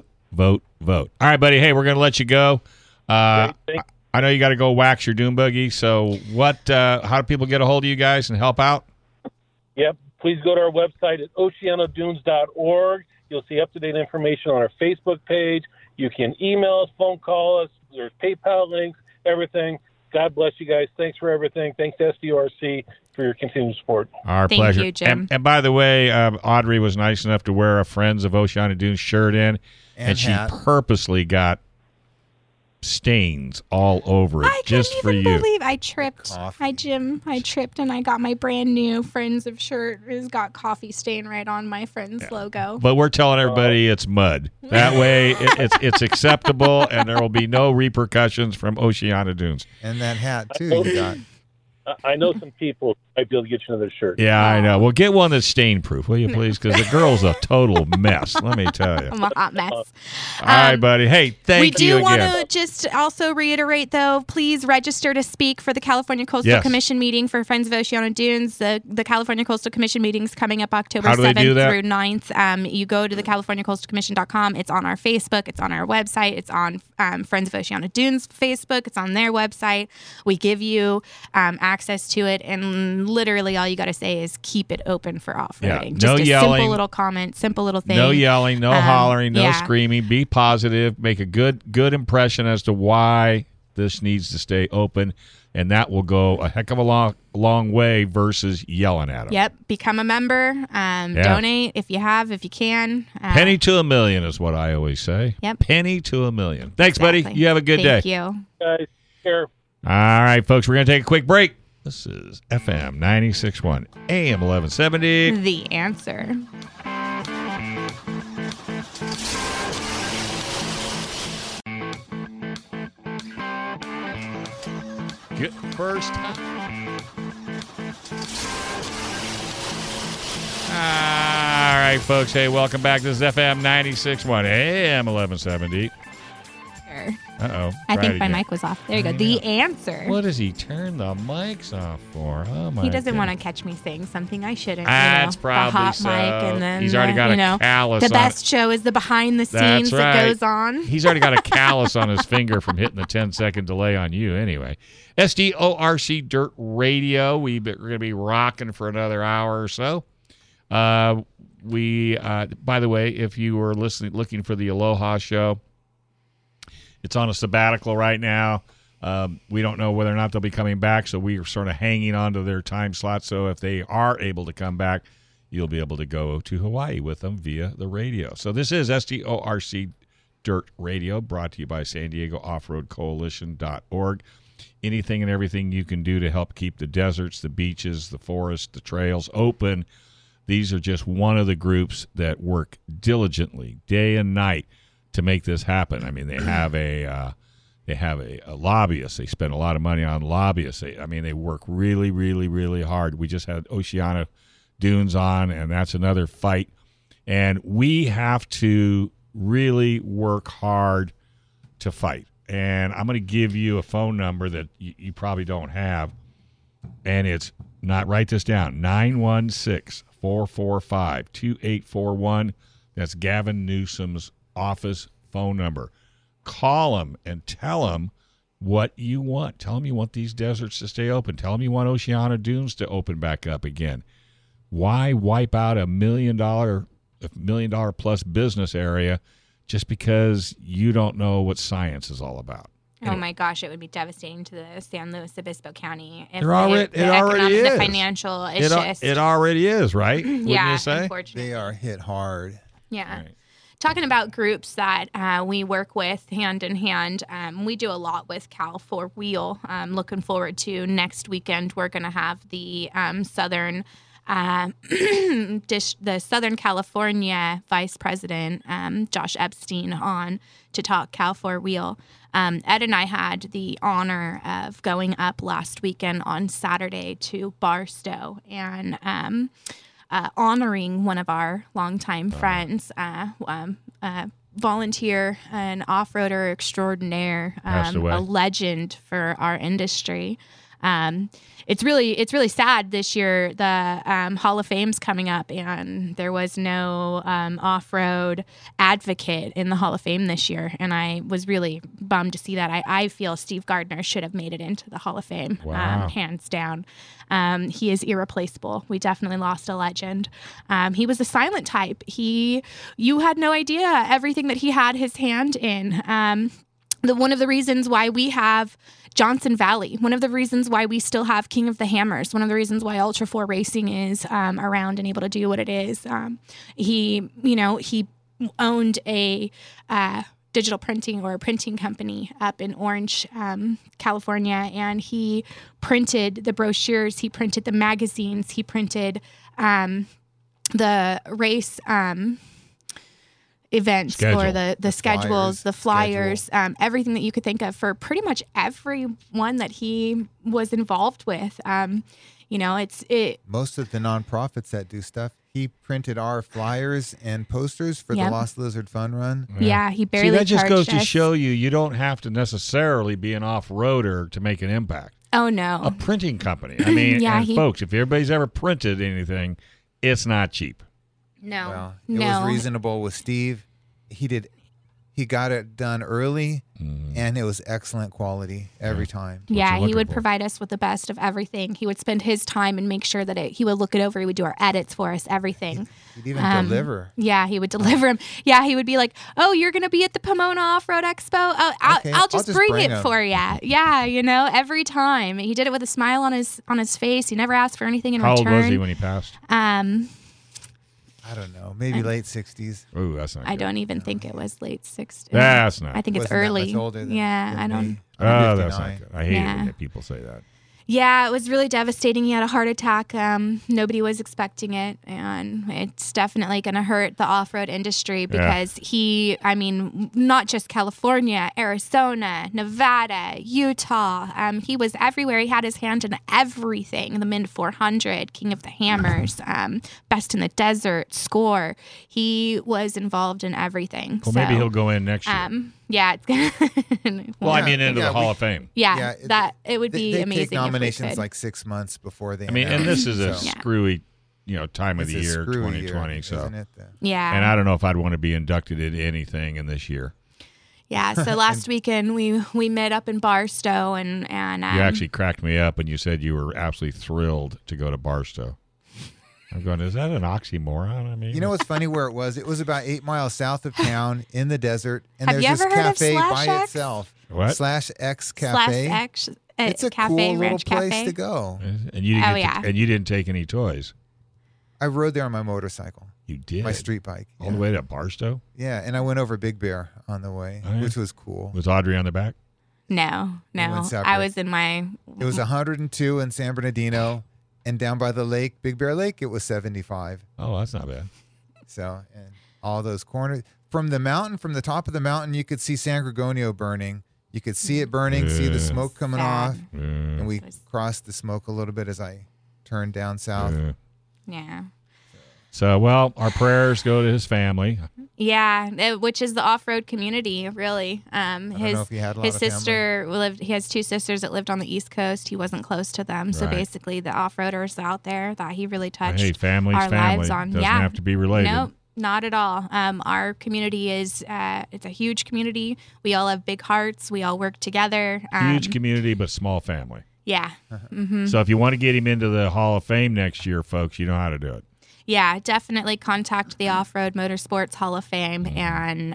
right, buddy. Hey, we're going to let you go. I know you got to go wax your dune buggy. So how do people get a hold of you guys and help out? Yep. Please go to our website at oceanodunes.org. You'll see up-to-date information on our Facebook page. You can email us, phone call us. There's PayPal links, everything. God bless you guys. Thanks for everything. Thanks to SDRC for your continued support. Our Thank pleasure. you, Jim. And by the way, Audrey was nice enough to wear a Friends of Oceana Dunes shirt in, and she hat. purposely got stains all over it I just couldn't for even you. believe I tripped. Coffee. I tripped and I got my brand new Friends of shirt. It's got coffee stain right on my Friends logo. But we're telling everybody it's mud. That way it's acceptable, and there will be no repercussions from Oceana Dunes. And that hat too you got. I know some people might be able to get you another shirt. Yeah, I know. Well, get one that's stain proof, will you please? Because the girl's a total mess, let me tell you. I'm a hot mess. All right, buddy. Hey, thank you We do want again. to just also reiterate, though, please register to speak for the California Coastal Commission meeting for Friends of Oceana Dunes. The California Coastal Commission meeting is coming up October How do they 7th do that? through 9th. You go to the CaliforniaCoastalCommission.com. It's on our Facebook. It's on our website. It's on Friends of Oceana Dunes Facebook. It's on their website. We give you access to it, and literally all you got to say is keep it open for off-roading. No Just a yelling. simple little comment, simple little thing. No yelling, no hollering, no yeah. screaming. Be positive. Make a good impression as to why this needs to stay open, and that will go a heck of a long way versus yelling at them. Yep. Become a member. Donate if you can. Penny to a million is what I always say. Yep. Penny to a million. Thanks, buddy. Exactly. You have a good day. Thank you. Guys, care. All right, folks, we're going to take a quick break. This is FM 96.1, AM 1170. The Answer. Get first. All right, folks. Hey, welcome back. This is FM 96.1, AM 1170. Uh-oh. I think my again. mic was off. There you go. The Answer. What does he turn the mics off for? Oh, my He doesn't goodness. want to catch me saying something I shouldn't. That's the probably hot so. mic and then He's already got a callus The on best show is the behind the That's scenes right. that goes on. He's already got a callus on his finger from hitting the 10-second delay on you anyway. SDORC Dirt Radio. We're going to be rocking for another hour or so. By the way, if you were looking for the Aloha Show, it's on a sabbatical right now. We don't know whether or not they'll be coming back, so we are sort of hanging on to their time slot. So if they are able to come back, you'll be able to go to Hawaii with them via the radio. So this is SDORC Dirt Radio, brought to you by San Diego Off-Road Coalition.org. Anything and everything you can do to help keep the deserts, the beaches, the forests, the trails open. These are just one of the groups that work diligently, day and night, to make this happen. I mean, they have a lobbyist. They spend a lot of money on lobbyists. They work really, really, really hard. We just had Oceana Dunes on, and that's another fight. And we have to really work hard to fight. And I'm going to give you a phone number that you probably don't have, and it's not. Write this down: 916-445-2841. That's Gavin Newsom's office phone number. Call him and tell him what you want. Tell him you want these deserts to stay open. Tell him you want Oceana Dunes to open back up again. Why wipe out $1 million plus business area just because you don't know what science is all about? Oh my gosh, it would be devastating to the San Luis Obispo County. If It already is. The financial is just. It already is, right? Wouldn't yeah, you say? unfortunately. They are hit hard. Yeah. Right. Talking about groups that we work with hand in hand, we do a lot with Cal 4 Wheel. Looking forward to next weekend. We're going to have the Southern California Vice President, Josh Epstein, on to talk Cal 4 Wheel. Ed and I had the honor of going up last weekend on Saturday to Barstow and honoring one of our longtime friends, volunteer and off-roader extraordinaire, Passed away. a legend for our industry. It's really sad this year. The Hall of Fame's coming up, and there was no off-road advocate in the Hall of Fame this year, and I was really bummed to see that. I feel Steve Gardner should have made it into the Hall of Fame, Wow. hands down. He is irreplaceable. We definitely lost a legend. He was a silent type. You had no idea everything that he had his hand in. One of the reasons why we have Johnson Valley, one of the reasons why we still have King of the Hammers, one of the reasons why Ultra 4 Racing is around and able to do what it is. He owned a digital printing or printing company up in Orange, California, and he printed the brochures, he printed the magazines, he printed the race events Schedule. or the schedules, the flyers, everything that you could think of for pretty much everyone that he was involved with. Most of the nonprofits that do stuff, he printed our flyers and posters for the Yep. Lost Lizard Fun Run. Yeah, he barely See, that just goes charged to us. show you don't have to necessarily be an off-roader to make an impact. Oh A no. printing company. I mean, Yeah, and he- folks, if everybody's ever printed anything, it's not cheap. No. Well, it no. was reasonable with Steve. He got it done early, and it was excellent quality every time. Yeah, you're he would looking for. provide us with the best of everything. He would spend his time and make sure that he would look it over. He would do our edits for us, everything. He'd even deliver. Yeah, he would deliver them. Yeah, he would be like, "Oh, you're going to be at the Pomona Off-Road Expo? Oh, Okay, I'll just bring it 'em." for you." Yeah, every time. He did it with a smile on his face. He never asked for anything in How old return. was he when he passed? I don't know, maybe late 60s. Ooh, that's not I good. don't even think it was late 60s. That's not I think it's Wasn't that early. much older than Yeah, I me. don't. Oh, that's 59. not good. I hate it Yeah. when people say that. Yeah, it was really devastating. He had a heart attack. Nobody was expecting it. And it's definitely going to hurt the off-road industry because not just California, Arizona, Nevada, Utah. He was everywhere. He had his hand in everything. The Mint 400, King of the Hammers, Best in the Desert, Score. He was involved in everything. Well, maybe he'll go in next year. Yeah, it's gonna. Into the Hall of Fame. Yeah, it would be they amazing. Take nominations if we could. like 6 months before they. And this is a screwy, time of the year, screwy 2020. year, so, isn't it? Yeah. And I don't know if I'd want to be inducted into anything in this year. Yeah. So last weekend we met up in Barstow and you actually cracked me up, and you said you were absolutely thrilled to go to Barstow. I'm going, is that an oxymoron? I mean, you know what's funny where it was? It was about 8 miles south of town in the desert, and Have there's you this ever heard of cafe by Slash X? itself. What? /X Cafe. /X. It's a cafe, cool little ranch place cafe. to go. and you didn't and you didn't take any toys. I rode there on my motorcycle, You did. my street bike. All the way to Barstow? Yeah, and I went over Big Bear on the way, Oh, yeah? which was cool. Was Audrey on the back? No. went separate. I was in my. It was 102 in San Bernardino, and down by the lake, Big Bear Lake, it was 75. Oh, that's not bad. So, and all those corners from the top of the mountain, you could see San Gorgonio burning. You could see it burning, see the smoke coming Sad. off, Yeah. and we crossed the smoke a little bit as I turned down south. Yeah. Yeah. So, well, our prayers go to his family. Yeah, which is the off-road community, really. I don't know if he had a lot his of family. sister lived. He has 2 sisters that lived on the East Coast. He wasn't close to them, so Right. basically, the off-roaders out there that he really touched. Hey, family's our family. lives on. Doesn't Yeah. have to be related. Nope, not at all. Our community is it's a huge community. We all have big hearts. We all work together. Huge community, but small family. Yeah. So if you want to get him into the Hall of Fame next year, folks, you know how to do it. Yeah, definitely contact the Off-Road Motorsports Hall of Fame and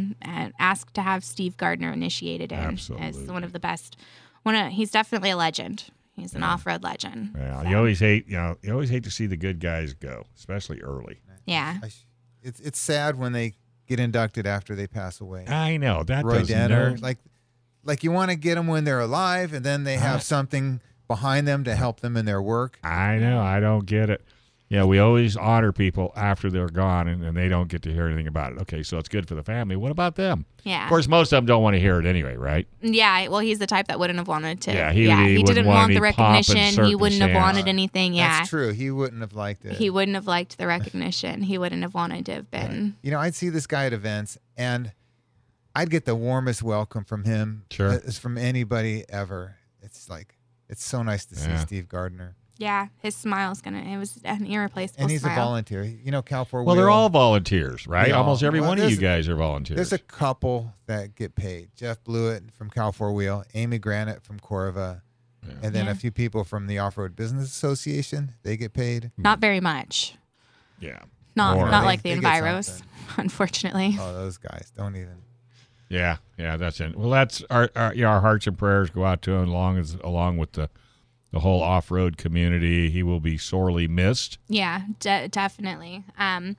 ask to have Steve Gardner initiated in Absolutely. as one of the best. He's definitely a legend. He's an off-road legend. Yeah, you always hate to see the good guys go, especially early. Yeah. It's sad when they get inducted after they pass away. I know that Roy does Denner, no- like you want to get them when they're alive, and then they have something behind them to help them in their work. I know. I don't get it. Yeah, we always honor people after they're gone, and they don't get to hear anything about it. Okay, so it's good for the family. What about them? Yeah. Of course, most of them don't want to hear it anyway, right? Yeah, well, he's the type that wouldn't have wanted to. Yeah, he he wouldn't didn't want want the any pomp and recognition. He wouldn't have circumstance. wanted anything. Yeah. That's true. He wouldn't have liked it. He wouldn't have liked the recognition. He wouldn't have wanted to have been. I'd see this guy at events, and I'd get the warmest welcome from him as from anybody ever. It's so nice to see Steve Gardner. Yeah, his smile's it was an irreplaceable And he's smile. a volunteer. Cal 4 Well, they're all volunteers, right? They all- Almost every well, one of you there's- guys are volunteers. There's a couple that get paid. Jeff Blewett from Cal 4 Wheel, Amy Granite from Corva, and then Yeah. a few people from the Off-Road Business Association. They get paid. Not very much. yeah. Not More. like the They get Enviros, something. unfortunately. Oh, those guys don't even. Yeah, that's it. Well, that's our hearts and prayers go out to him along with the whole off-road community. He will be sorely missed. Yeah, definitely. And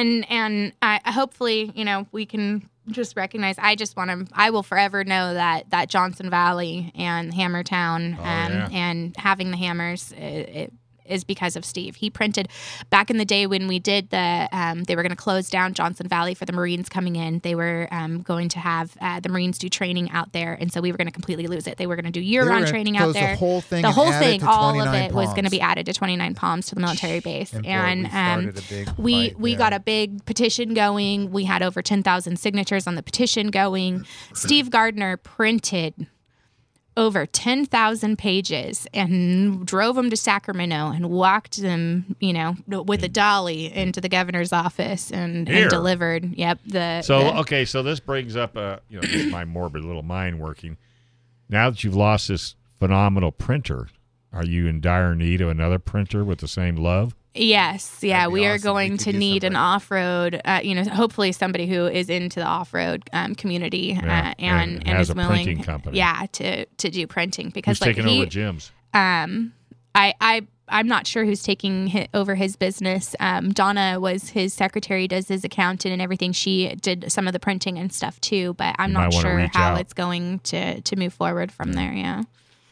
I hopefully, we can just recognize. I will forever know that Johnson Valley and Hammertown and having the hammers it is because of Steve. He printed back in the day when we did they were going to close down Johnson Valley for the Marines coming in. They were going to have the Marines do training out there, and so we were going to completely lose it. They were going to do year-round training out there. The whole thing, all of it was going to be added to 29 Palms to the military base, and we got a big petition going. We had over 10,000 signatures on the petition going. Steve Gardner printed over 10,000 pages and drove them to Sacramento and walked them, with a dolly into the governor's office and delivered. Yep. So this brings up, just my morbid little mind working. Now that you've lost this phenomenal printer, are you in dire need of another printer with the same love? Yes. Yeah. We are awesome. going We to could use need an somebody. off-road, hopefully somebody who is into the off-road community and has is a willing, printing company. Yeah, to do printing because Who's taking over Jim's? I'm not sure who's taking over his business. Donna was his secretary, does his accountant and everything. She did some of the printing and stuff too, but I'm You not might wanna sure reach how out. it's going to move forward from there. Yeah.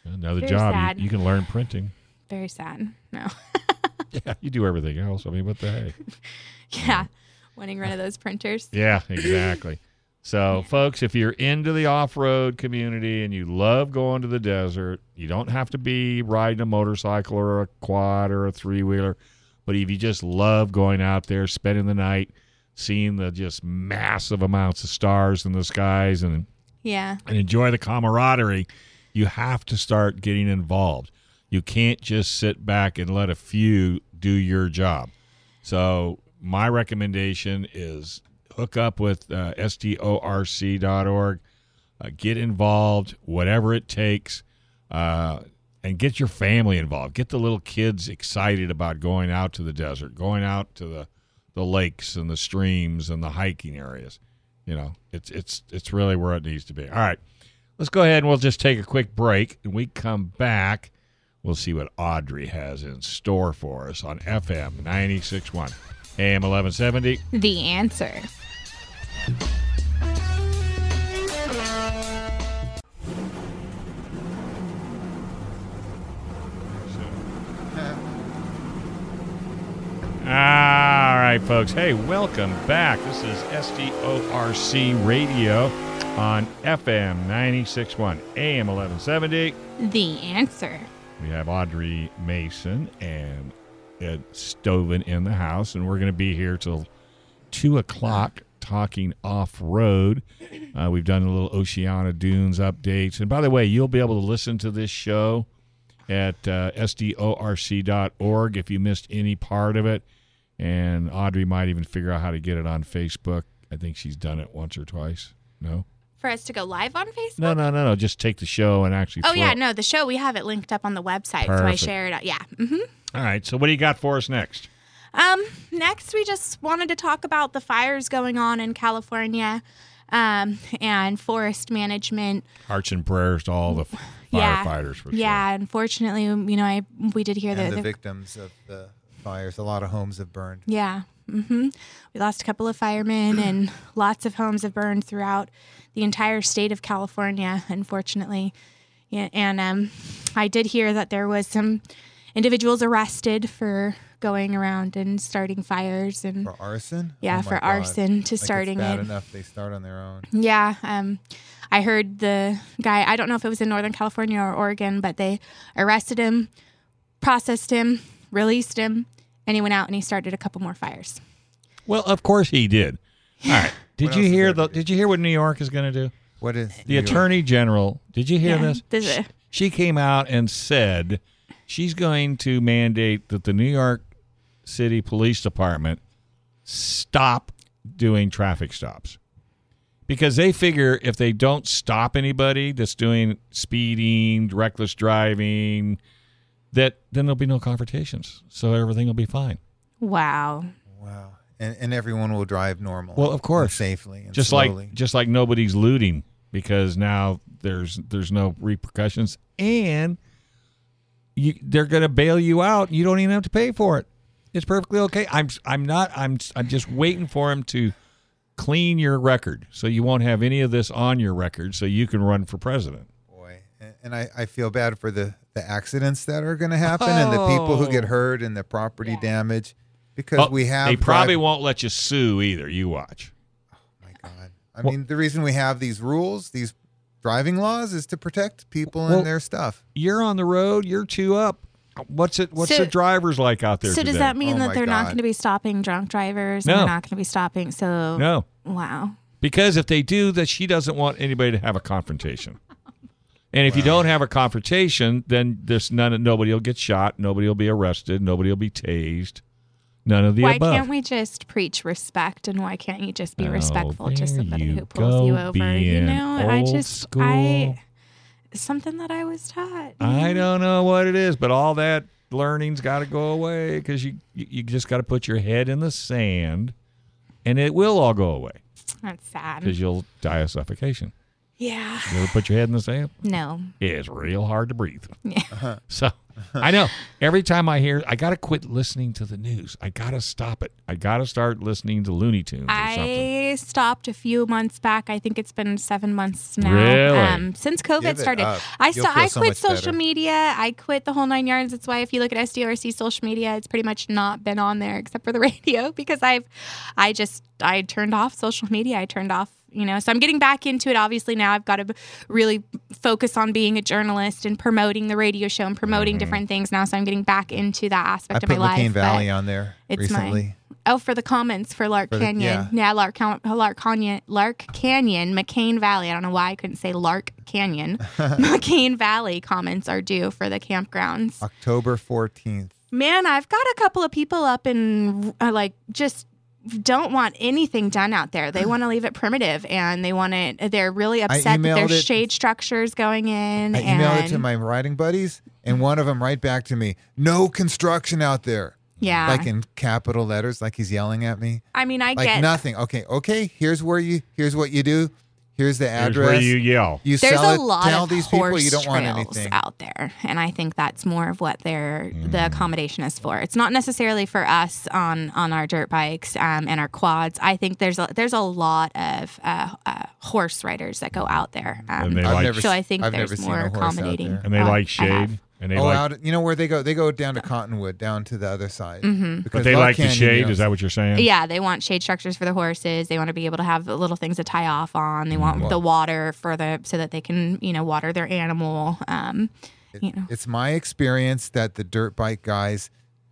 Another Very job. sad. You can learn printing. Very sad. No. Yeah, you do everything else. I mean, what the heck? Yeah. Wanting rid of those printers. Yeah, exactly. So, folks, if you're into the off-road community and you love going to the desert, you don't have to be riding a motorcycle or a quad or a three-wheeler, but if you just love going out there, spending the night, seeing the just massive amounts of stars in the skies and Yeah. enjoy the camaraderie, you have to start getting involved. You can't just sit back and let a few do your job. So my recommendation is hook up with SDORC.org, get involved, whatever it takes, and get your family involved. Get the little kids excited about going out to the desert, going out to the lakes and the streams and the hiking areas. You know, it's really where it needs to be. All right, let's go ahead and we'll just take a quick break. And we come back, we'll see what Audrey has in store for us on FM 96.1, AM 1170. The Answer. All right, folks. Hey, welcome back. This is SDORC Radio on FM 96.1, AM 1170. The Answer. We have Audrey Mason and Ed Stoven in the house, and we're going to be here till 2 o'clock talking off-road. We've done a little Oceana Dunes updates. And by the way, you'll be able to listen to this show at SDORC.org if you missed any part of it. And Audrey might even figure out how to get it on Facebook. I think she's done it once or twice. No? For us to go live on Facebook? No. Just take the show and actually Oh, throw yeah. it. No, the show, we have it linked up on the website. So I Perfect. share it. Yeah. Mm-hmm. All right. So what do you got for us next? Next, we just wanted to talk about the fires going on in California and forest management. Hearts and prayers to all the Yeah. firefighters for sure. Yeah, unfortunately, we did hear And that the victims of the fires. A lot of homes have burned. Yeah. We lost a couple of firemen, and lots of homes have burned throughout the entire state of California, unfortunately. Yeah, and I did hear that there was some individuals arrested for going around and starting fires and For arson? Yeah, Oh my for God. arson to Like, starting it's bad it. enough they start on their own. Yeah, I heard the guy, I don't know if it was in Northern California or Oregon, but they arrested him, processed him, released him, and he went out and he started a couple more fires. Well, of course he did. All right. Did What you else is hear there to do? Did you hear what New York is going to do? What is The Attorney General, did you hear Yeah, this? She came out and said she's going to mandate that the New York City Police Department stop doing traffic stops. Because they figure if they don't stop anybody that's doing speeding, reckless driving, that then there'll be no confrontations. So everything will be fine. Wow. Wow. And everyone will drive normal. Well, of course. And safely and Just slowly. like nobody's looting because now there's no repercussions, and they're going to bail you out. And you don't even have to pay for it. It's perfectly okay. I'm just waiting for him to clean your record so you won't have any of this on your record so you can run for president. Boy. And I feel bad for the accidents that are going to happen and the people who get hurt and the property damage because we have. They probably won't let you sue either. You watch. My God. I mean, the reason we have these rules, these driving laws, is to protect people and their stuff. You're on the road. You're 2 up. What's the drivers like out there So today? does that mean Oh that my they're not God. going to be stopping drunk drivers? No. And they're not going to be stopping. So No. Wow. Because if they do, that she doesn't want anybody to have a confrontation. And if you don't have a confrontation, then nobody will get shot, nobody will be arrested, nobody will be tased. None of the Why above. can't we just preach respect, and why can't you just be respectful to there somebody you who pulls you go, over? You being know, old school. something that I was taught. I don't know what it is, but all that learning's got to go away because you just got to put your head in the sand, and it will all go away That's sad. because you'll die of Yeah. You ever put your head in the sand? No. It's real hard to breathe. Yeah. So, I know. Every time I hear, I got to quit listening to the news. I got to stop it. I got to start listening to Looney Tunes or something. I stopped a few months back. I think it's been 7 months now. Really? Since Give COVID it started. up. I You'll feel so quit much social better. media. I quit the whole 9 yards. That's why if you look at SDRC social media, it's pretty much not been on there except for the radio because I turned off social media. I turned off, so I'm getting back into it. Obviously now I've got to really focus on being a journalist and promoting the radio show and promoting different things now. So I'm getting back into that I aspect of put my life. McCain Valley but on there it's recently. for the comments for Lark For the- Canyon. yeah. Lark Canyon, McCain Valley. I don't know why I couldn't say Lark Canyon. McCain Valley comments are due for the campgrounds. October 14th. Man, I've got a couple of people up in just don't want anything done out there. They want to leave it primitive, and they're really upset that emailed there's it- shade structures going in. I emailed it to my writing buddies, and one of them right back to me, no construction out there. yeah. Like in capital letters, like he's yelling at me. I mean, I Like get nothing. Okay. Here's what you do. Here's the Here's address. where you yell. You there's sell a it. lot Tell of these people horse you don't want trails anything. out there, and I think that's more of what the accommodation is for. It's not necessarily for us on our dirt bikes and our quads. I think there's a lot of horse riders that go out there, And they I've like, never so I think I've there's never seen more a horse out accommodating. there. and they I like have. shade. And they Oh, like, out where they go? They go down to Cottonwood, down to the other side. Mm-hmm. but they like the shade. Is that what you're saying? Yeah, they want shade structures for the horses. They want to be able to have little things to tie off on. They want Well- the water so that they can water their animal. It's my experience that the dirt bike guys,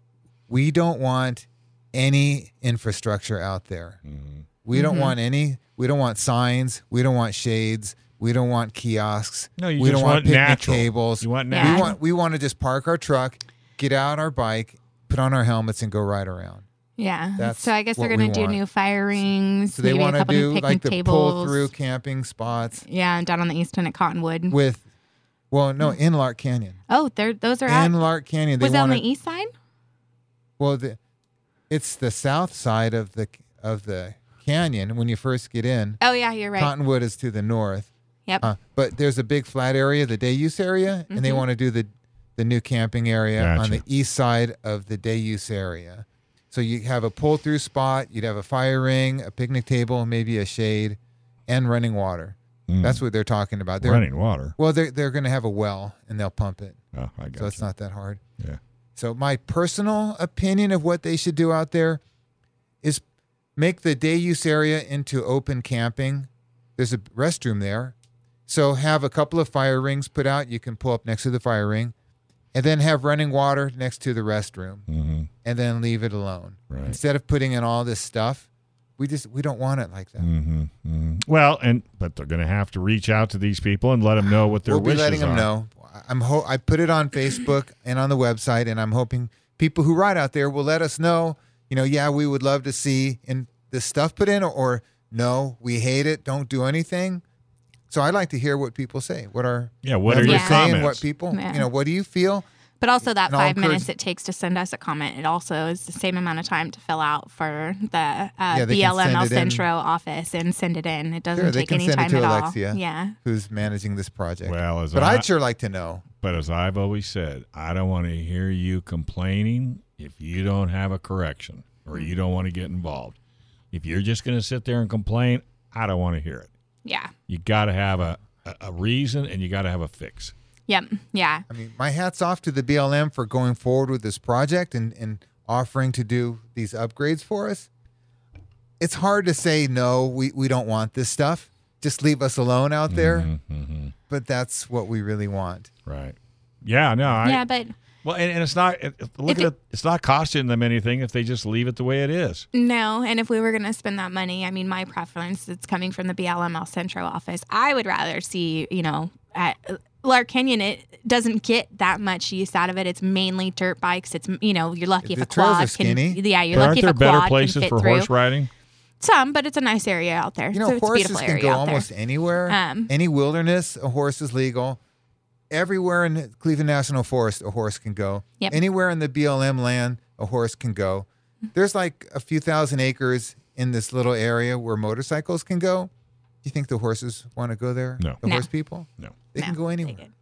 we don't want any infrastructure out there. We don't want any. We don't want signs. We don't want shades. We don't want kiosks. No, you we just don't want want picnic natural. tables. You want Yeah. natural. We want to just park our truck, get out our bike, put on our helmets, and go ride around. Yeah. That's So I guess they're what going we to do want. new fire rings. So they maybe a want to couple new do picnic like the tables. pull through camping spots Yeah, and down on the east end at Cottonwood. with, in Lark Canyon. Oh, those are In at. Lark Canyon, they Was that on want the east side? Well, it's the south side of the canyon when you first get in. Oh yeah, you're right. Cottonwood is to the north. Yep. But there's a big flat area, the day use area, and they want to do the new camping area on Gotcha. the east side of the day use area. So you have a pull through spot, you'd have a fire ring, a picnic table, maybe a shade, and running water. That's what they're talking about. They're, Running water. Well, they're going to have a well and they'll pump it, Oh, I got so it's not that hard. Yeah. So my personal opinion of what they should do out there is make the day use area into open camping. There's a restroom there. So have a couple of fire rings put out. You can pull up next to the fire ring. And then have running water next to the restroom. Mm-hmm. And then leave it alone. Right. Instead of putting in all this stuff, we don't want it like that. Well, but they're going to have to reach out to these people and let them know what their We'll be wishes letting them are. know. I put it on Facebook and on the website, and I'm hoping people who ride out there will let us know. Yeah, we would love to see this stuff put in, or no, we hate it. Don't do anything. So I'd like to hear what people say. What are What are members your Yeah. saying? comments? What people, Yeah. what do you feel? But also that And I'll 5 minutes encourage- it takes to send us a comment, it also is the same amount of time to fill out for the they can BLM send El it in. Centro office and send it in. It doesn't Sure, they take can any send it time to at Alexia. all. Yeah. Who's managing this project? Well, but I'd sure like to know. But as I've always said, I don't want to hear you complaining if you don't have a correction or you don't want to get involved. If you're just going to sit there and complain, I don't want to hear it. Yeah. You got to have a reason and you got to have a fix. Yep. Yeah. I mean, my hat's off to the BLM for going forward with this project and offering to do these upgrades for us. It's hard to say, no, we don't want this stuff. Just leave us alone out there. But that's what we really want. Right. Yeah, no. Yeah, but Well, and it's not, it's not costing them anything if they just leave it the way it is. no. And if we were going to spend that money, I mean, my preference, it's coming from the BLM El Centro office. I would rather see, at Lark Canyon, it doesn't get that much use out of it. It's mainly dirt bikes. It's, you're lucky if The a trails quad are skinny. can, yeah, you're But lucky aren't if there a better quad places can fit for through. horse riding? Some, but it's a nice area out there. So it's a Horses beautiful can area go out there. almost anywhere. Um, Any wilderness, a horse is legal. Everywhere in Cleveland National Forest, a horse can go. Yep. Anywhere in the BLM land, a horse can go. There's like a few thousand acres in this little area where motorcycles can go. Do you think the horses want to go there? No. The No. horse people? No. They can No, go they anywhere. can.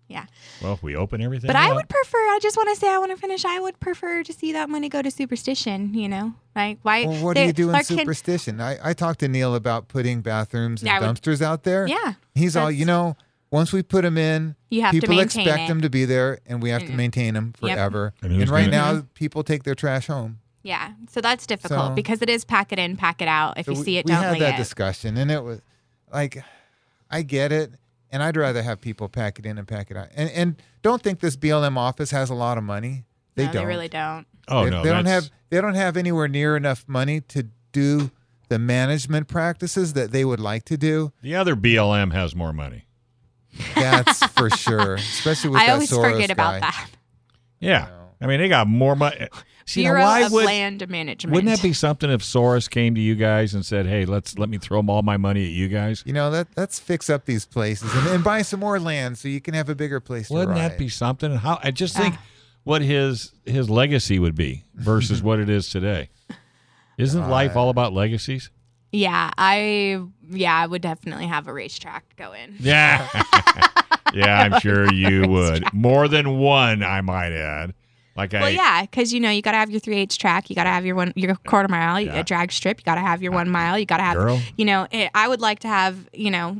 Yeah. Well, if we open everything But up. I would prefer, I just want to say, I want to finish, I would prefer to see that money go to superstition, you know? Like, why? Well, what do you do in our kid- superstition? I talked to Neil about putting bathrooms and Yeah, I would- dumpsters out there. Yeah. He's all, That's- once we put them in, You have to people maintain expect it. them to be there, and we have to maintain them Yep. forever. And who's And right gonna- now, people take their trash home. Yeah. So that's difficult So- because it is pack it in, pack it out. If So you see it, we don't had leave that it. discussion, and it was like, I get it, and I'd rather have people pack it in and pack it out. And don't think this BLM office has a lot of money. They No, don't. They really don't. Oh, they, no. they don't that's- have anywhere near enough money to do the management practices that they would like to do. The other BLM has more money. That's for sure, especially with I that always Soros forget guy. about that. Yeah. I mean, they got more money. See, now, Bureau why of would, Land Management. wouldn't that be something if Soros came to you guys and said, hey, let me throw all my money at you guys? Let's fix up these places and buy some more land so you can have a bigger place Wouldn't to that ride. be something? How I just think what his legacy would be versus what it is today. Isn't life all about legacies? Yeah, I would definitely have a racetrack going. Yeah. Yeah, I'm sure you would. More than one, I might add. Well, yeah, because you got to have your 3/8 track, you got to have your quarter mile, Yeah. a drag strip, you got to have your 1 mile, you got to have, Girl. I would like to have,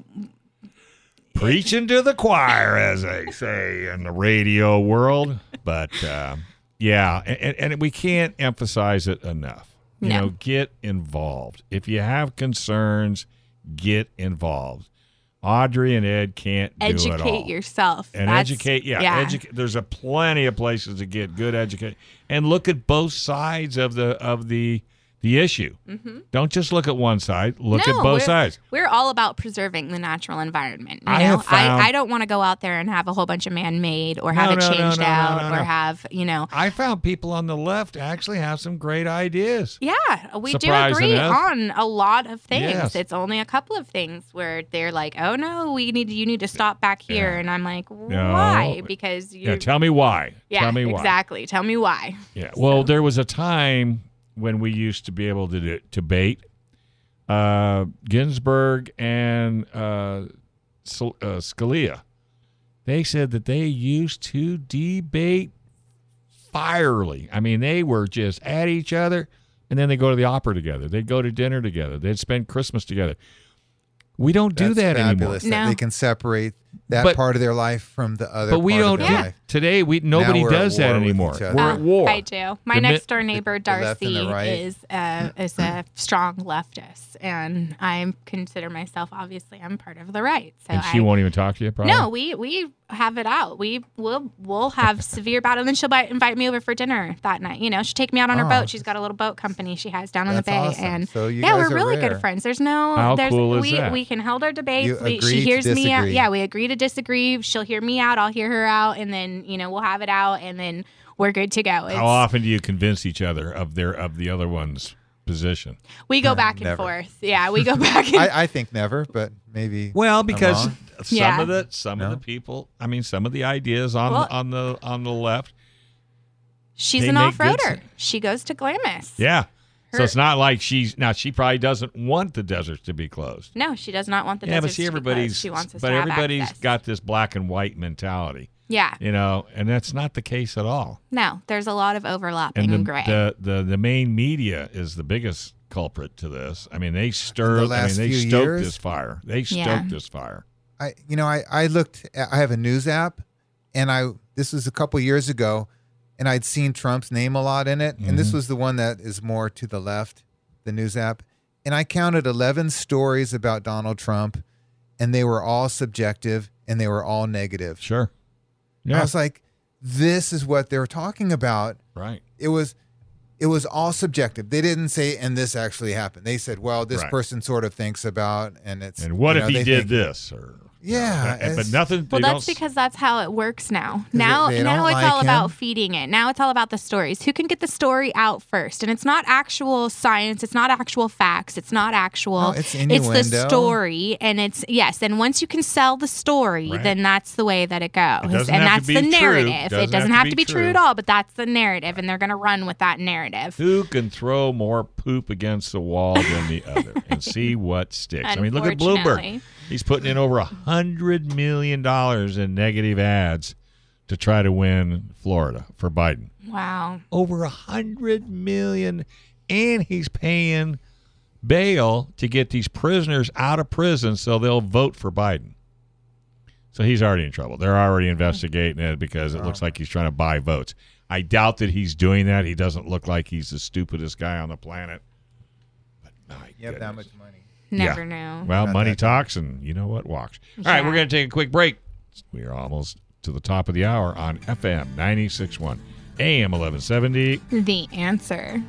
preaching to the choir, as they say in the radio world. But yeah, and we can't emphasize it enough. No. Get involved. If you have concerns, get involved. Audrey and Ed can't do it all. educate yourself. And That's- educate, educate. There's a plenty of places to get good education and look at both sides of the issue. Mm-hmm. Don't just look at one side. Look at both we're- sides. We're all about preserving the natural environment. I have found- I don't want to go out there and have a whole bunch of man-made or have No, it no, no, changed no, no, out no, or no. have, I found people on the left actually have some great ideas. Yeah, we do Surprising agree enough. on a lot of things. Yes. It's only a couple of things where they're like, "Oh no, you need to stop back here," Yeah. and I'm like, "Why?" Because you, Yeah, tell me why. yeah, Tell me why. exactly. Tell me why. Yeah. Well, there was a time when we used to be able to debate. Ginsburg and Scalia, they said that they used to debate fierily. I mean, they were just at each other, and then they go to the opera together. They'd go to dinner together. They'd spend Christmas together. We don't do That's that fabulous anymore. that No. they can separate that But- part of their life from the other But we part don't of do their Yeah. life. today. Nobody we're at does that war with anymore. each other. We're at war. I do. My The mi- next door neighbor the left and Darcy the right. is a strong leftist, and I consider myself obviously I'm part of the right. So And she won't even talk to you, probably? No, we have it out. We'll have severe battle, and then she'll invite me over for dinner that night. She'll take me out on her Oh. boat. She's got a little boat company she has down on the That's bay, awesome. and So you yeah, guys we're are really rare. good friends. There's no, How there's cool is we that? we can hold our debates. You She agree to hears me out. disagree. Yeah, we agree to disagree. She'll hear me out. I'll hear her out, and then we'll have it out, and then we're good to go. How often do you convince each other of the other one's position? We go back and Never. forth. Yeah, we go back. And I think never, but maybe. Well, I'm because wrong. some Yeah. of the people, I mean, some of the ideas on the left. she's they an make good off-roader. sense. She goes to Glamis. Yeah. So Her- it's not like she probably doesn't want the deserts to be closed. No, she does not want the Yeah, but deserts see, to be closed. everybody's She wants us but to have everybody's access. got this black and white mentality, Yeah. and that's not the case at all. No, there's a lot of overlapping and gray. the main media is the biggest culprit to this. I mean, they stirred. last they few stoked years? this fire. They stoked Yeah. this fire. I looked. I have a news app, and this was a couple years ago, and I'd seen Trump's name a lot in it, and this was the one that is more to the left, the news app, and I counted 11 stories about Donald Trump, and they were all subjective and they were all negative. Sure. I Yeah. was like, this is what they were talking about. Right. It was all subjective. They didn't say, and this actually happened. They said, well, this Right. person sort of thinks about, and it's. And what if he they did think- this? Or Yeah, but it's- nothing. Well, they that's don't- because that's how it works now. they Now don't it's like all him. about feeding it. Now it's all about the stories. Who can get the story out first? And it's not actual science. It's not actual facts. It's not actual. No, it's the innuendo. story. And it's, yes. And once you can sell the story, Right. then that's the way that it goes. It doesn't and have that's to the be true. narrative. It doesn't have to be true true. at all, but that's the narrative. And they're going to run with that narrative. Who can throw more poop against the wall than the other and see what sticks? I mean, look at Bloomberg. Unfortunately. He's putting in over 100 $100 million in negative ads to try to win Florida for Biden. Wow. Over $100 million, and he's paying bail to get these prisoners out of prison so they'll vote for Biden. So he's already in trouble. They're already investigating it because it looks like he's trying to buy votes. I doubt that he's doing that. He doesn't look like he's the stupidest guy on the planet. But my You have that goodness. much money. Never knew. Well, Not money that talks, and you know what walks. All right, Yeah. we're going to take a quick break. We are almost to the top of the hour on FM 96.1, AM 1170. The Answer.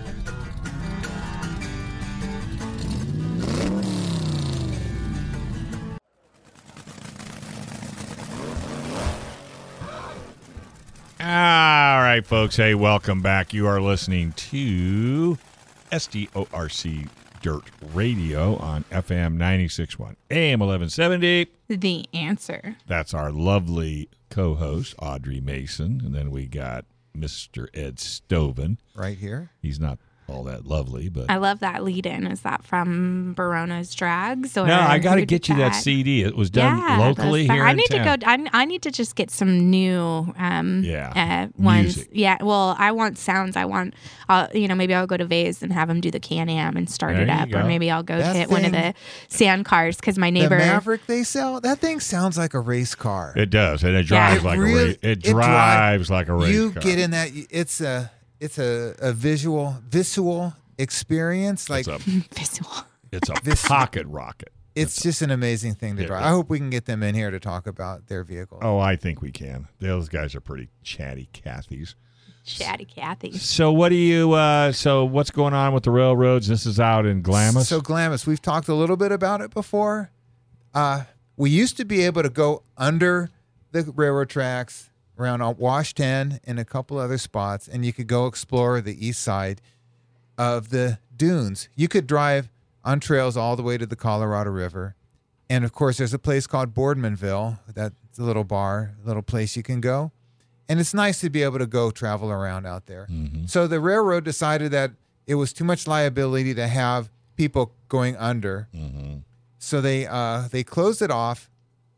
All right, folks. Hey, welcome back. You are listening to SDORC Dirt Radio on FM 96.1, AM 1170. The Answer. That's our lovely co-host, Audrey Mason. And then we got Mr. Ed Stoven. Right here. He's not all that lovely, but... I love that lead-in. Is that from Barona's Drags? Or No, I got to who get did you that CD. It was done locally here I in need town. to go. I need to just get some new ones. Music. Yeah. Well, I want sounds. I want. Maybe I'll go to Vase and have him do the Can-Am and start There it you up, go. or maybe I'll go That hit one of the thing- sand cars because my neighbor. The Maverick they sell, that thing sounds like a race car. It does, and it drives Yeah. like Really- a race. It drives like a race You car. get in that. It's a visual experience. Like Visual. It's a This- pocket rocket. it's just an amazing thing to Yeah, drive. yeah. I hope we can get them in here to talk about their vehicle. Oh, I think we can. Those guys are pretty chatty Cathys. Chatty Cathy. So what do you? So what's going on with the railroads? This is out in Glamis. So Glamis, we've talked a little bit about it before. We used to be able to go under the railroad tracks around Wash 10 and a couple other spots, and you could go explore the east side of the dunes. You could drive on trails all the way to the Colorado River. And of course, there's a place called Boardmanville. That's a little bar, a little place you can go. And it's nice to be able to go travel around out there. So the railroad decided that it was too much liability to have people going under. So they closed it off,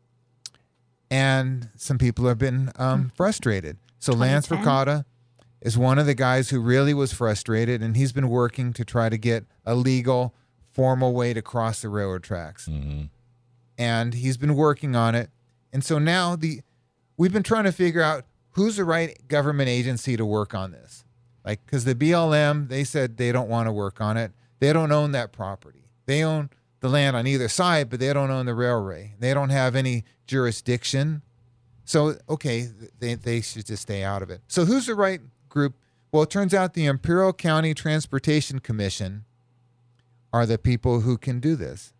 and some people have been frustrated. So Lance 2010. Ricotta is one of the guys who really was frustrated, and he's been working to try to get a legal, formal way to cross the railroad tracks. And he's been working on it. And so now we've been trying to figure out who's the right government agency to work on this. Like, because the BLM, they said they don't want to work on it. They don't own that property. They own the land on either side, but they don't own the railway. They don't have any jurisdiction. So, okay, they should just stay out of it. So who's the right group? Well, it turns out the Imperial County Transportation Commission are the people who can do this.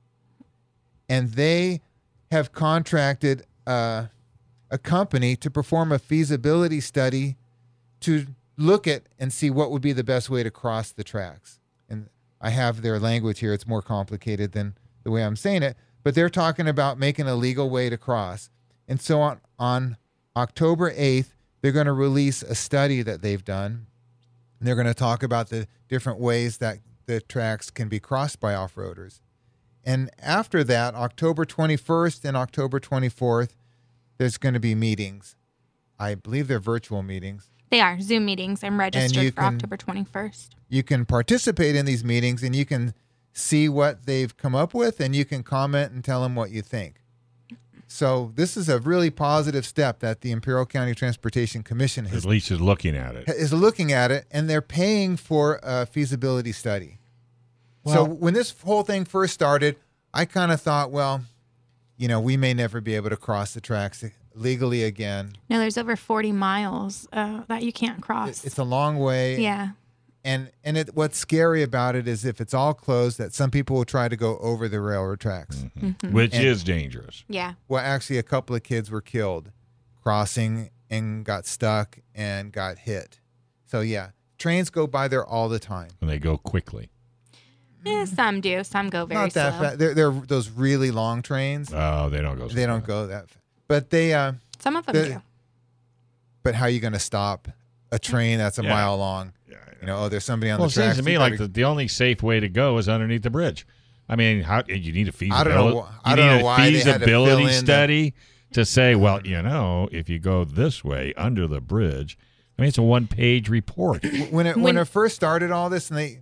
And they have contracted a company to perform a feasibility study to look at and see what would be the best way to cross the tracks. And I have their language here. It's more complicated than the way I'm saying it, but they're talking about making a legal way to cross. And so on October 8th, they're going to release a study that they've done. And they're going to talk about the different ways that the tracks can be crossed by off-roaders. And after that, October 21st and October 24th, there's going to be meetings. I believe they're virtual meetings. They are Zoom meetings. I'm registered you for can- October 21st. You can participate in these meetings, and you can see what they've come up with, and you can comment and tell them what you think. So this is a really positive step that the Imperial County Transportation Commission At least is looking at it. is looking at it, and they're paying for a feasibility study. So Well- when this whole thing first started, I kind of thought, well, we may never be able to cross the tracks legally again. No, there's over 40 miles that you can't cross. It's a long way. yeah. And what's scary about it is if it's all closed, that some people will try to go over the railroad tracks. Which And- is dangerous. Yeah. Well, actually, a couple of kids were killed crossing and got stuck and got hit. So, yeah, trains go by there all the time. And they go quickly. Some do. Some go very Not that slow. fast. They're those really long trains. Oh, they don't go. so They don't fast. go that fast. But they, Some of them the- do. but how are you going to stop a train that's a Yeah. mile long? Yeah, There's somebody on well, the it seems tracks. to me you like gotta- the only safe way to go is underneath the bridge. I mean, how you need a feasibility? I don't know why they had to fill in study to say, well, if you go this way under the bridge, I mean, it's a one-page report. When it first started all this, and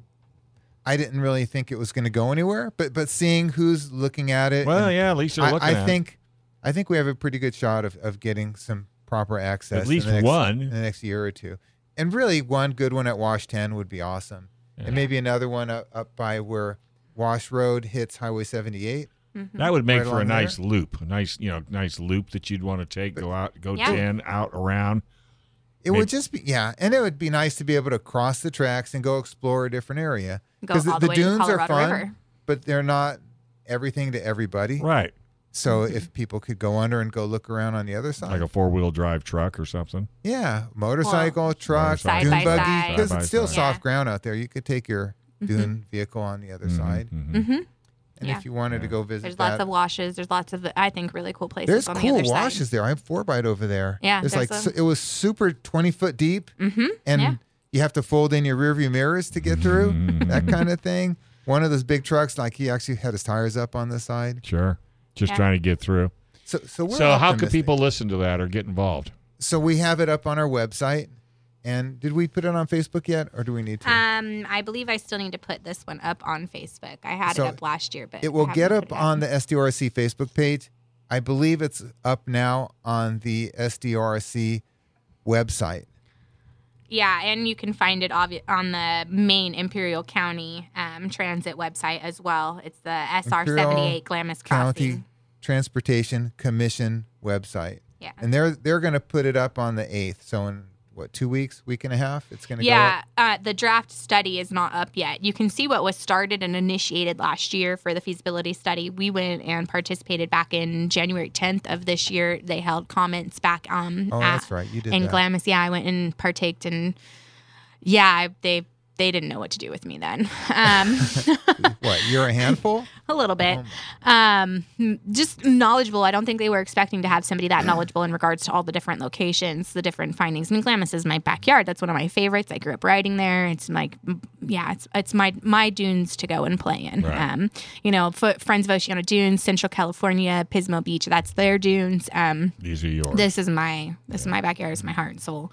I didn't really think it was going to go anywhere, but seeing who's looking at it. Well, yeah, at least they're looking at it. I think we have a pretty good shot of getting some proper access. At least one in the next year or two, and really one good one at Wash 10 would be awesome, and maybe another one up by where Wash Road hits Highway 78. Mm-hmm. That would make Right for a nice there. loop, nice loop that you'd want to take, go 10 out around. It would just be, and it would be nice to be able to cross the tracks and go explore a different area. Go all the way to the dunes are Colorado fun, River. but they're not everything to everybody. Right. So if people could go under and go look around on the other side. Like a 4-wheel drive truck or something. Yeah, motorcycle, truck, Side dune by buggy. side. Because Side by it's still side. soft ground out there. You could take your dune vehicle on the other side. Mm-hmm. And if you wanted to go visit There's that. lots of washes. There's lots of, I think, really cool places There's on the cool other side. washes there. I have 4x over there. Yeah, It's there's like it was super 20-foot deep, and you have to fold in your rearview mirrors to get through, that kind of thing. One of those big trucks, like he actually had his tires up on the side. Sure. Just trying to get through. So we're So how could optimistic. people listen to that or get involved? So we have it up on our website. And did we put it on Facebook yet, or do we need to? I believe I still need to put this one up on Facebook. I had So it up last year, but it will I get haven't up put it on the SDRC Facebook page. I believe it's up now on the SDRC website. Yeah, and you can find it on the main Imperial County transit website as well. It's the SR78 Glamis County Crossing. Transportation Commission website. Yeah. And they're going to put it up on the 8th. So in 2 weeks, week and a half, it's going to go up? The draft study is not up yet. You can see what was started and initiated last year for the feasibility study. We went and participated back in January 10th of this year. They held comments back that's right. You did in that. Glamis. Yeah, I went and partaked, and they didn't know what to do with me then. What, you're a handful? A little bit. Just knowledgeable. I don't think they were expecting to have somebody that knowledgeable in regards to all the different locations, the different findings. I mean, Glamis is my backyard. That's one of my favorites. I grew up riding there. It's like, it's my dunes to go and play in. Right. Friends of Oceano Dunes, Central California, Pismo Beach. That's their dunes. These are yours. This is my backyard. It's my heart and soul.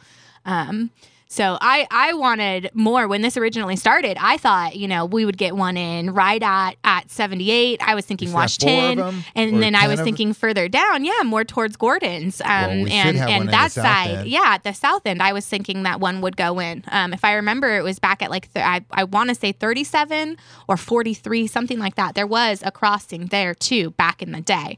So I wanted more. When this originally started, I thought, we would get one in right at 78. I was thinking You Wash should have 10. 4 of them, And or then I 10 was of thinking further down, more towards Gordon's. We should have one in and the that south side, end. at the south end, I was thinking that one would go in. If I remember, it was back at I want to say 37 or 43, something like that. There was a crossing there too back in the day.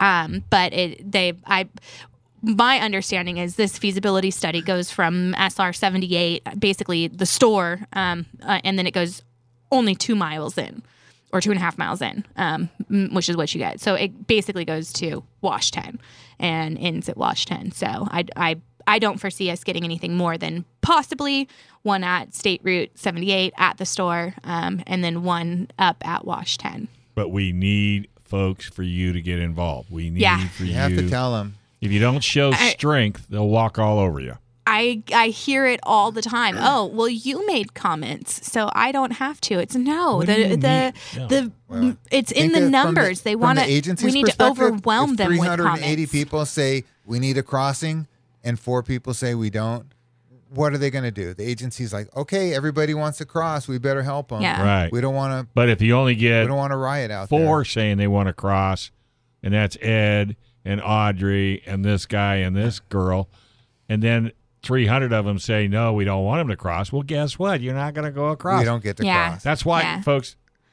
My understanding is this feasibility study goes from SR78, basically the store, and then it goes only 2 miles in, or 2.5 miles in, which is what you get. So it basically goes to Wash 10 and ends at Wash 10. So I don't foresee us getting anything more than possibly one at State Route 78 at the store, and then one up at Wash 10. But we need, folks, for you to get involved. We need for You have to tell them. If you don't show strength, they'll walk all over you. I hear it all the time. Oh, well, you made comments, so I don't have to. It's no. What do you mean? No. It's in Think the of- numbers. They want the to. agency's We need to perspective, overwhelm if them with 380 comments. people say we need a crossing, and 4 people say we don't. What are they going to do? The agency's like, okay, everybody wants to cross. We better help them. Yeah. Right. We don't want to. But if you only We get don't want to riot out 4 there. saying they want to cross, and that's Ed and Audrey and this guy and this girl, and then 300 of them say, no, we don't want them to cross. Well, guess what? You're not going to go across. We don't get to Yeah. cross. That's why, Yeah. folks,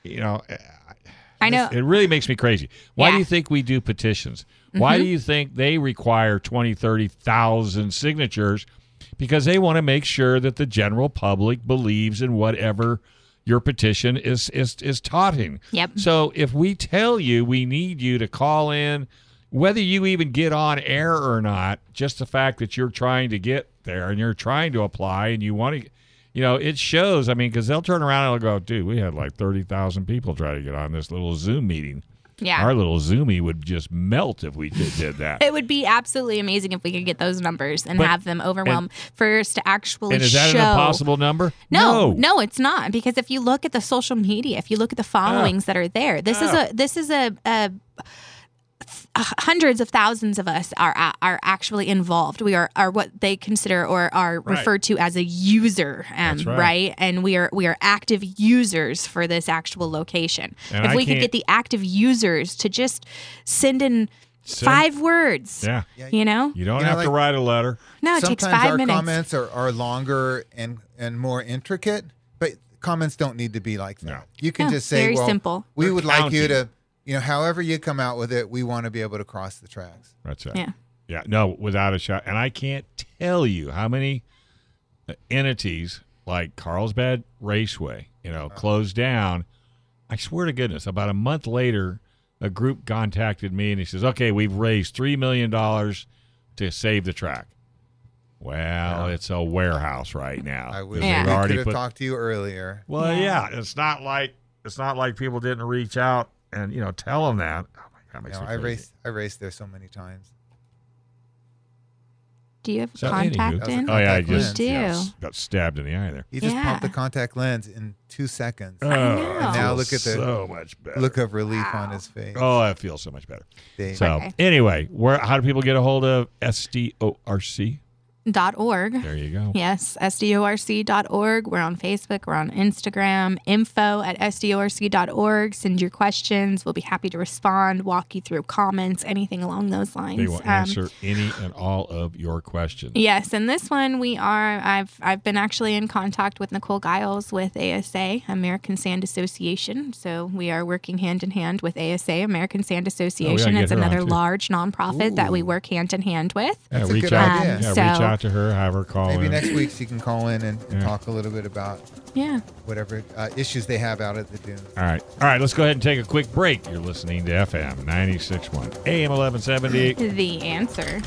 I know. it really makes me crazy. Why do Yeah. you think we do petitions? Why do you think they require 20, 30,000 signatures? Because they want to make sure that the general public believes in whatever your petition is taughting. Yep. So if we tell you we need you to call in, whether you even get on air or not, just the fact that you're trying to get there and you're trying to apply and you want to, it shows. I mean, because they'll turn around and they'll go, dude, we had like 30,000 people try to get on this little Zoom meeting. Yeah. Our little Zoomy would just melt if we did that. It would be absolutely amazing if we could get those numbers and But- have them overwhelm for us to actually And is that show. an impossible number? No, it's not, because if you look at the social media, if you look at the followings that are there, this is a hundreds of thousands of us are actually involved. We are what they consider or are Right. referred to as a user, That's right. right? And we are active users for this actual location. And if I we could can't- get the active users to just send in 5 words, Yeah. you know? You don't You know, have to like- write a letter. No, it takes Sometimes 5 our minutes. comments are longer and more intricate, but comments don't need to be like that. No. You can No, just say, very well, simple. we They're would like you counting. to, however you come out with it, we want to be able to cross the tracks. That's it. Yeah. Yeah, no, without a shot. And I can't tell you how many entities like Carlsbad Raceway, closed down. I swear to goodness, about a month later, a group contacted me and he says, okay, we've raised $3 million to save the track. Well, it's a warehouse right now. I wish Yeah. we Already could have put- talked to you earlier. Well, Yeah. yeah, it's not like people didn't reach out and tell them that. Oh my God, it makes me crazy. I raced there so many times. Do you have So, contact anywho. in? Oh yeah, I Contact just lens. got stabbed in the eye there. You just Yeah. pump the contact lens in 2 seconds. Oh, know. it And now feels look at the so much better. Look of relief on his face. Oh, I feel so much better. Dave. So Okay. anyway, how do people get a hold of SDORC? .org. There you go. Yes, SDORC.org. We're on Facebook. We're on Instagram. info@SDORC.org. Send your questions. We'll be happy to respond, walk you through comments, anything along those lines. They will answer any and all of your questions. Yes, and this one I've been actually in contact with Nicole Giles with ASA, American Sand Association. So we are working hand in hand with ASA, American Sand Association. get It's her on, another too. large nonprofit that we work hand in hand with. Yeah, That's a reach good out. idea. Yeah, So- reach out to her. Have her call Maybe in. next week she can call in and Yeah. talk a little bit about Yeah. whatever issues they have out at the dunes. All right. Let's go ahead and take a quick break. You're listening to FM 96.1, AM 1170. The answer.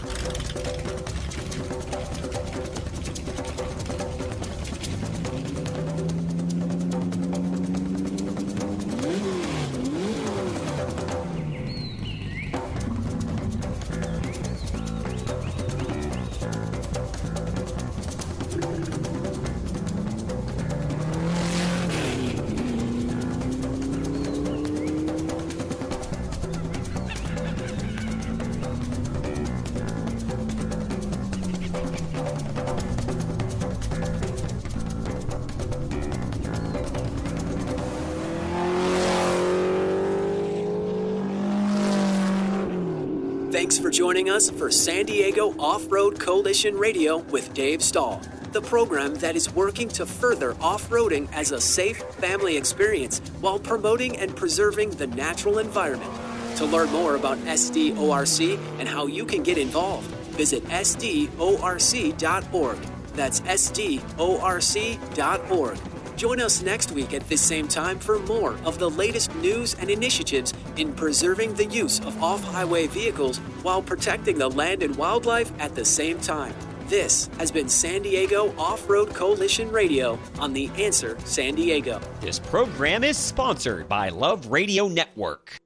Thanks for joining us for San Diego Off-Road Coalition Radio with Dave Stahl, the program that is working to further off-roading as a safe family experience while promoting and preserving the natural environment. To learn more about SDORC and how you can get involved, visit SDORC.org. That's SDORC.org. Join us next week at this same time for more of the latest news and initiatives in preserving the use of off-highway vehicles while protecting the land and wildlife at the same time. This has been San Diego Off-Road Coalition Radio on The Answer San Diego. This program is sponsored by Love Radio Network.